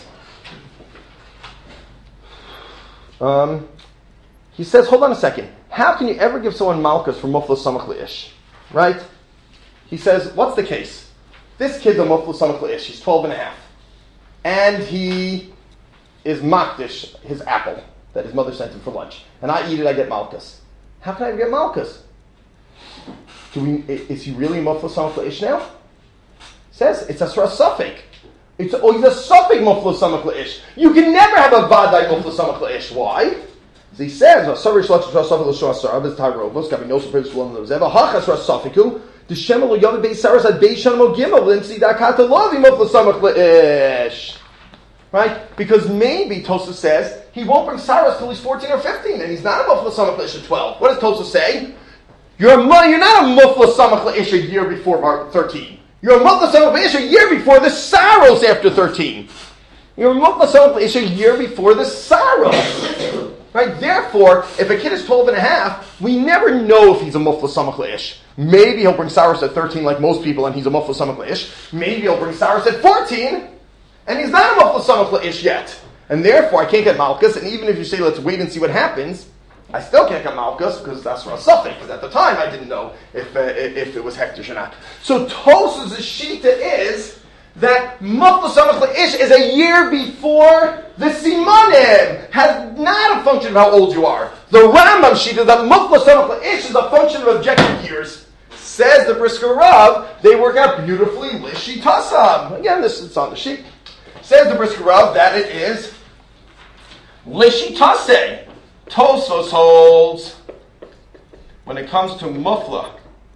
um, he says, hold on a second. How can you ever give someone malchus for mufla samach le'ish? Right? He says, what's the case? This kid's a mufla samach le'ish. He's twelve and a half. And he is makdish his apple that his mother sent him for lunch. And I eat it, I get malchus. How can I get malchus? Do we, is he really a mufla samach le'ish now? Says it's a safek. It's oh, he's a safek mufla samach le'ish. You can never have a vadai mufla samach le'ish. Why? As he says, "Asarish lachas rasafik l'shor asar avis tarovos gabi no surprise one of those ever hachas rasafiku the shemel yovid beis saras ad beis shanamo gimel limsi dakata lovi mufla samach le'ish." Right? Because maybe Tosas says he won't bring saras till he's fourteen or fifteen, and he's not a mufla samach le'ish at twelve. What does Tosas say? You're a, you're not a mufla samach le'ish a year before thirteen. You're a mufla samach le'ish a year before the saros after thirteen. You're a mufla samach le'ish a year before the saros. Right? Therefore, if a kid is twelve and a half, we never know if he's a mufla samach le'ish. Maybe he'll bring saros at thirteen like most people and he's a mufla samach le'ish. Maybe he'll bring saros at fourteen and he's not a mufla samach le'ish yet. And therefore, I can't get malchus, and even if you say let's wait and see what happens, I still can't get malchus because that's for a suffix. Because at the time I didn't know if uh, if it was hektish or not. So Tosas' shita is that mufla samach le'ish is a year before the simanim. Has not a function of how old you are. The Rambam shita that mufla samach le'ish is a function of objective years. Says the Brisker Rav, they work out beautifully lishitasam. Again, this is on the sheet. Says the Brisker Rav that it is lishitase. Tosfos holds, when it comes to mufla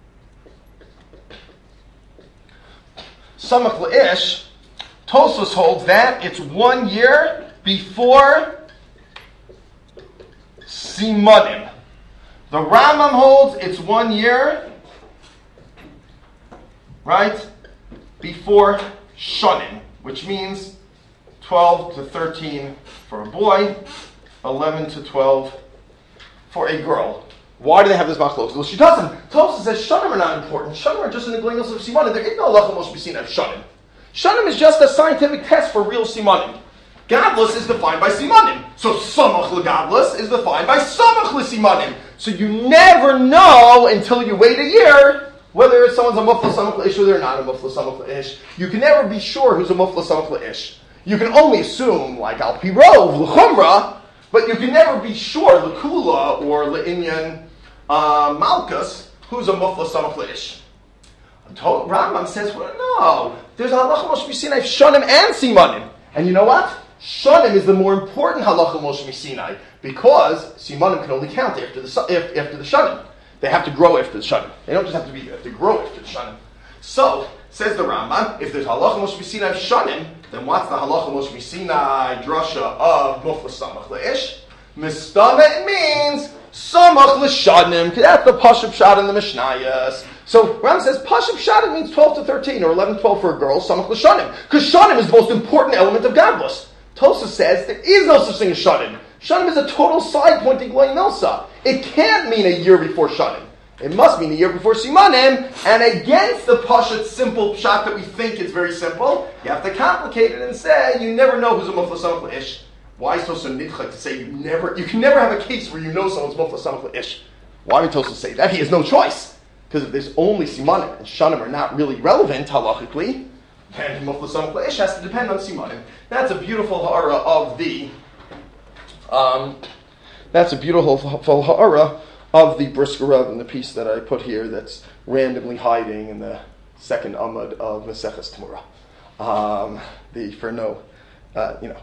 samach le'ish, Tosfos holds that it's one year before simanim. The Rambam holds it's one year, right, before shonim, which means twelve to thirteen for a boy, eleven to twelve for a girl. Why do they have this machlokes? Well, she doesn't. Tosfos says shanim are not important. Shanim are just in the glingos of simanim. There is no halacha moshe b'sina of shanim. Shanim is just a scientific test for real simanim. Gadlus is defined by simanim. So samach legadlus is defined by samach lesimanim. So you never know until you wait a year whether someone's a mufla samach le'ish or they're not a mufla samach le'ish. You can never be sure who's a mufla samach le'ish. You can only assume, like al pi rov l'chumra, but you can never be sure, l'kula or l'inyan uh, malchus, who's a mufla samach le'ish. Rambam says, well, no, there's a halacha moshe b'sinai of shanim and simanim. And you know what? Shanim is the more important halacha moshe b'sinai because simanim can only count after the after, after the shanim. They have to grow after the shanim. They don't just have to be there; they have to grow after the shanim. So says the Rambam, if there's halacha moshe b'sinai of shanim, then what's the halacha moshe b'sinai drasha of mufla samach le'ish? Mistama, it means samach l'shanim. That's the pashup shot in the Mishnayos. So Ram says pashup shot it means twelve to thirteen or eleven to twelve for a girl. Samach l'shanim, because shanim is the most important element of gadlus. Tosfos says there is no such thing as shanim. Shanim is a total side pointing gloy milsa. It can't mean a year before shanim. It must mean a year before simanim, and against the pashut simple shot that we think it's very simple, you have to complicate it and say you never know who's a mufla samach le'ish. Why is Tosfos nidchak to say you never? You can never have a case where you know someone's mufla samach le'ish. Why would Tosfos say that? He has no choice because if there's only simanim and shanim are not really relevant halachically, then mufla samach le'ish has to depend on simanim. That's a beautiful ha'ara of the. Um, that's a beautiful ha'ara of the Brisker Rav in the piece that I put here that's randomly hiding in the second Amud of Maseches Temurah. Um, the for no, uh, you know,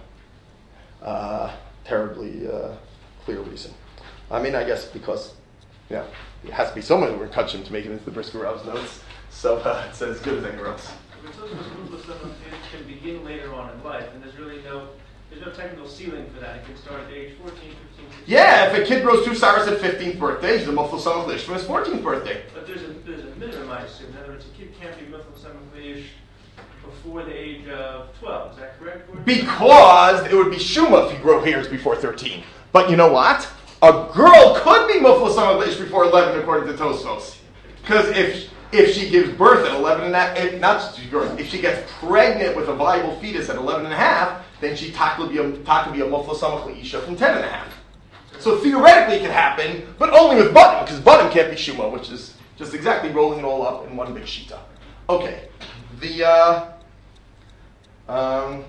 uh, terribly uh, clear reason. I mean, I guess because, you know, it has to be someone who would touch him to make it into the Brisker Rav's notes. So uh, it's as good as anywhere else. But it can begin later on in life, and there's really no, there's no technical ceiling for that. It can start at age fourteen, fifteen, sixteen. Yeah, if a kid grows two saras at fifteenth birthday, he's a mufla samach le'ish from his fourteenth birthday. But there's a there's a minimum, I assume. In other words, a kid can't be mufla samach le'ish before the age of twelve. Is that correct? Because it would be shuma if he grew hairs before thirteen. But you know what? A girl could be mufla samach le'ish before eleven, according to Tosfos. Because if if she gives birth at eleven and a half, if, not just girth, if she gets pregnant with a viable fetus at eleven and a half, then she takla be a mufla samach leisha from ten and a half. So theoretically it could happen, but only with button, because button can't be shuma, which is just exactly rolling it all up in one big shita. Okay, the uh, um,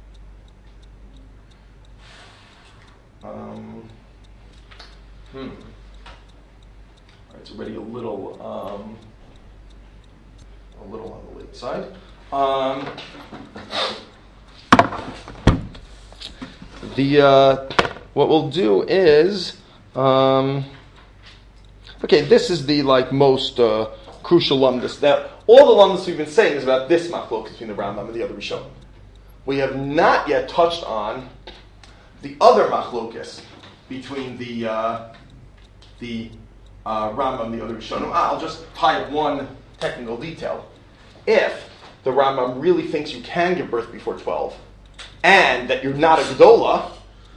um, hmm. All right, it's already a little, um, a little on the late side. Um, the uh, what we'll do is, um, okay, this is the like most uh, crucial lumdus. Now, all the lumdus we've been saying is about this machlokas between the Rambam and the other Rishonim. We have not yet touched on the other machlokas between the uh, the uh, Rambam and the other Rishonim. I'll just tie up one technical detail. If the Rambam really thinks you can give birth before twelve, and that you're not a Gedola,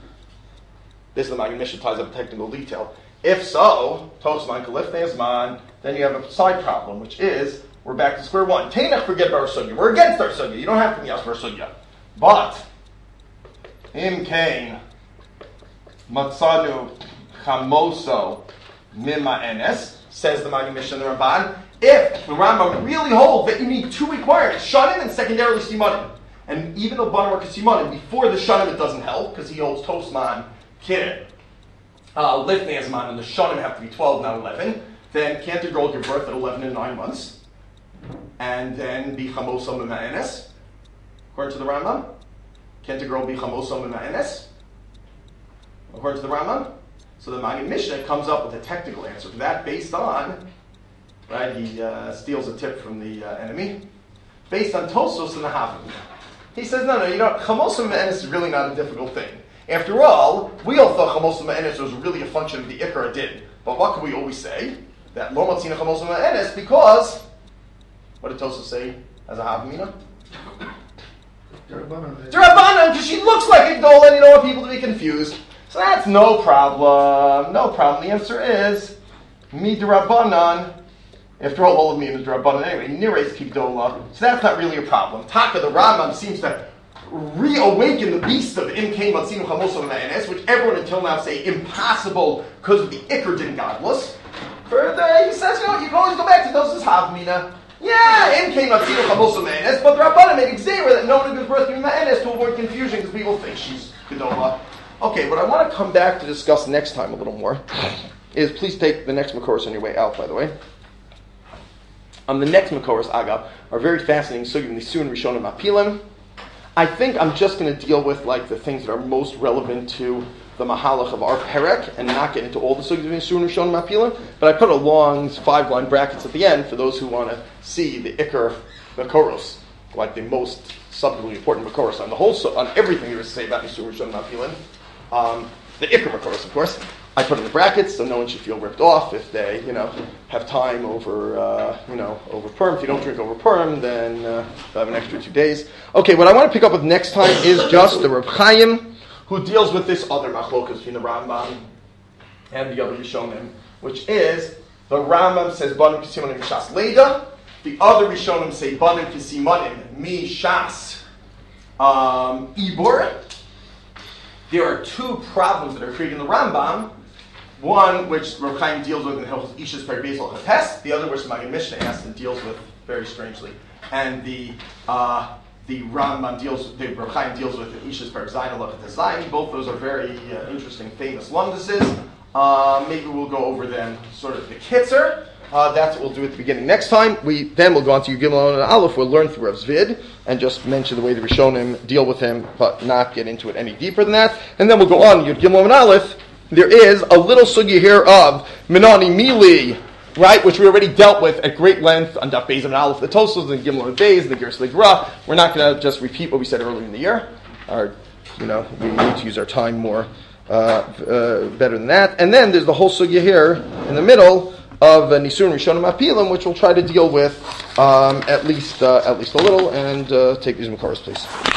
this is the Magen Mishnah ties up a technical detail. If so, Tosman Kalifnezman, then you have a side problem, which is, we're back to square one. Tainach, forget about our sugya. We're against our sugya. You don't have to be asked for our sugya. But, Im Kain, Matsanu Chamoso Mima Enes, says the Magen Mishnah and the Ramban, if the Rambam really holds that you need two requirements, shanim and secondarily simanim, and even though Banar Simanim, before the shanim it doesn't help, because he holds Tosman, Kirin, uh, Lifnei Azman, and the shanim have to be twelve, not eleven, then can't a girl give birth at eleven and nine months? And then be Chamosa Mima'enes, according to the Rambam? Can't a girl be Chamosa Mima'enes? According to the Rambam? So the Magen Mishnah comes up with a technical answer for that based on, right, he uh, steals a tip from the uh, enemy, based on Tosos and the Havim. He says, no, no, you know, Chamosa Ma'enes is really not a difficult thing. After all, we all thought Chamosa Ma'enes was really a function of the Ikar did. But what can we always say? That Lo Matzina Chamosa Ma'enes, because, what did Tosos say as a Havamina? Derabanan. Derabanan, because she looks like a Gdola and you don't want people to be confused. So that's no problem. No problem. The answer is, Mi Derabanan. After all, all of me is Derabanan anyway. Nires Kigdola. So that's not really a problem. Taka, the Rambam, seems to reawaken the beast of Im Kain Matzinu Chamosa Ma'enes, which everyone until now say impossible because of the Iker din godless. Further, he says, you know, you can always go back to those as Havmina. Yeah, Im Kain Matzinu Chamosa Ma'enes, but the Rabbanan made Xavier that no one gives birth to Ma'enes to avoid confusion because people think she's Gedola. Okay, what I want to come back to discuss next time a little more is, please take the next Makoros on your way out, by the way. On the next Makoros, Aga, are very fascinating Sugim Nisun Rishonim Apilim. I think I'm just going to deal with like the things that are most relevant to the Mahalach of our Perek and not get into all the Sugim Nisun Rishonim Apilim. But I put a long five-line brackets at the end for those who want to see the Iker Makoros, like the most substantially important Makoros on the whole, on everything there is to say about Nisun Rishonim Apilim. Um, the Iker Makoros, of course. I put in the brackets so no one should feel ripped off if they, you know, have time over, uh, you know, over Purim. If you don't drink over Purim, then uh, you'll have an extra two days. Okay, what I want to pick up with next time is just the Reb Chaim, who deals with this other machlokas between the Rambam and the other Rishonim, which is the Rambam says Banim Kisimanim Shas Leda, the other Rishonim say Banim Kisimanim Mi Shas um, Ibor. There are two problems that are created in the Rambam. One, which Reb Chaim deals with in Hilchos Ishas Per Bezel Hates. The other, which the Magen Mishnah asks and deals with very strangely. And the uh, the Rambam deals, the Reb Chaim deals with in Ishas Per Zayin Hates Zayin. Both those are very uh, interesting, famous lumduses. Uh, maybe we'll go over them sort of the kitzer. Uh, that's what we'll do at the beginning. Next time, we then we'll go on to Gimel and Aleph. We'll learn through Rav Zvid and just mention the way the Rishonim deal with him, but not get into it any deeper than that. And then we'll go on Yud Gimel and Aleph. There is a little sugya here of Minani Mili, right, which we already dealt with at great length on Daf Beis and Aleph, the Tosfos and Gimel and Beis and the Gerus Ligra. We're not going to just repeat what we said earlier in the year. Our, you know, we need to use our time more uh, uh, better than that. And then there's the whole sugya here in the middle of uh, Nisun Rishonim Apilim, which we'll try to deal with um, at least uh, at least a little, and uh, take these Makoros, please.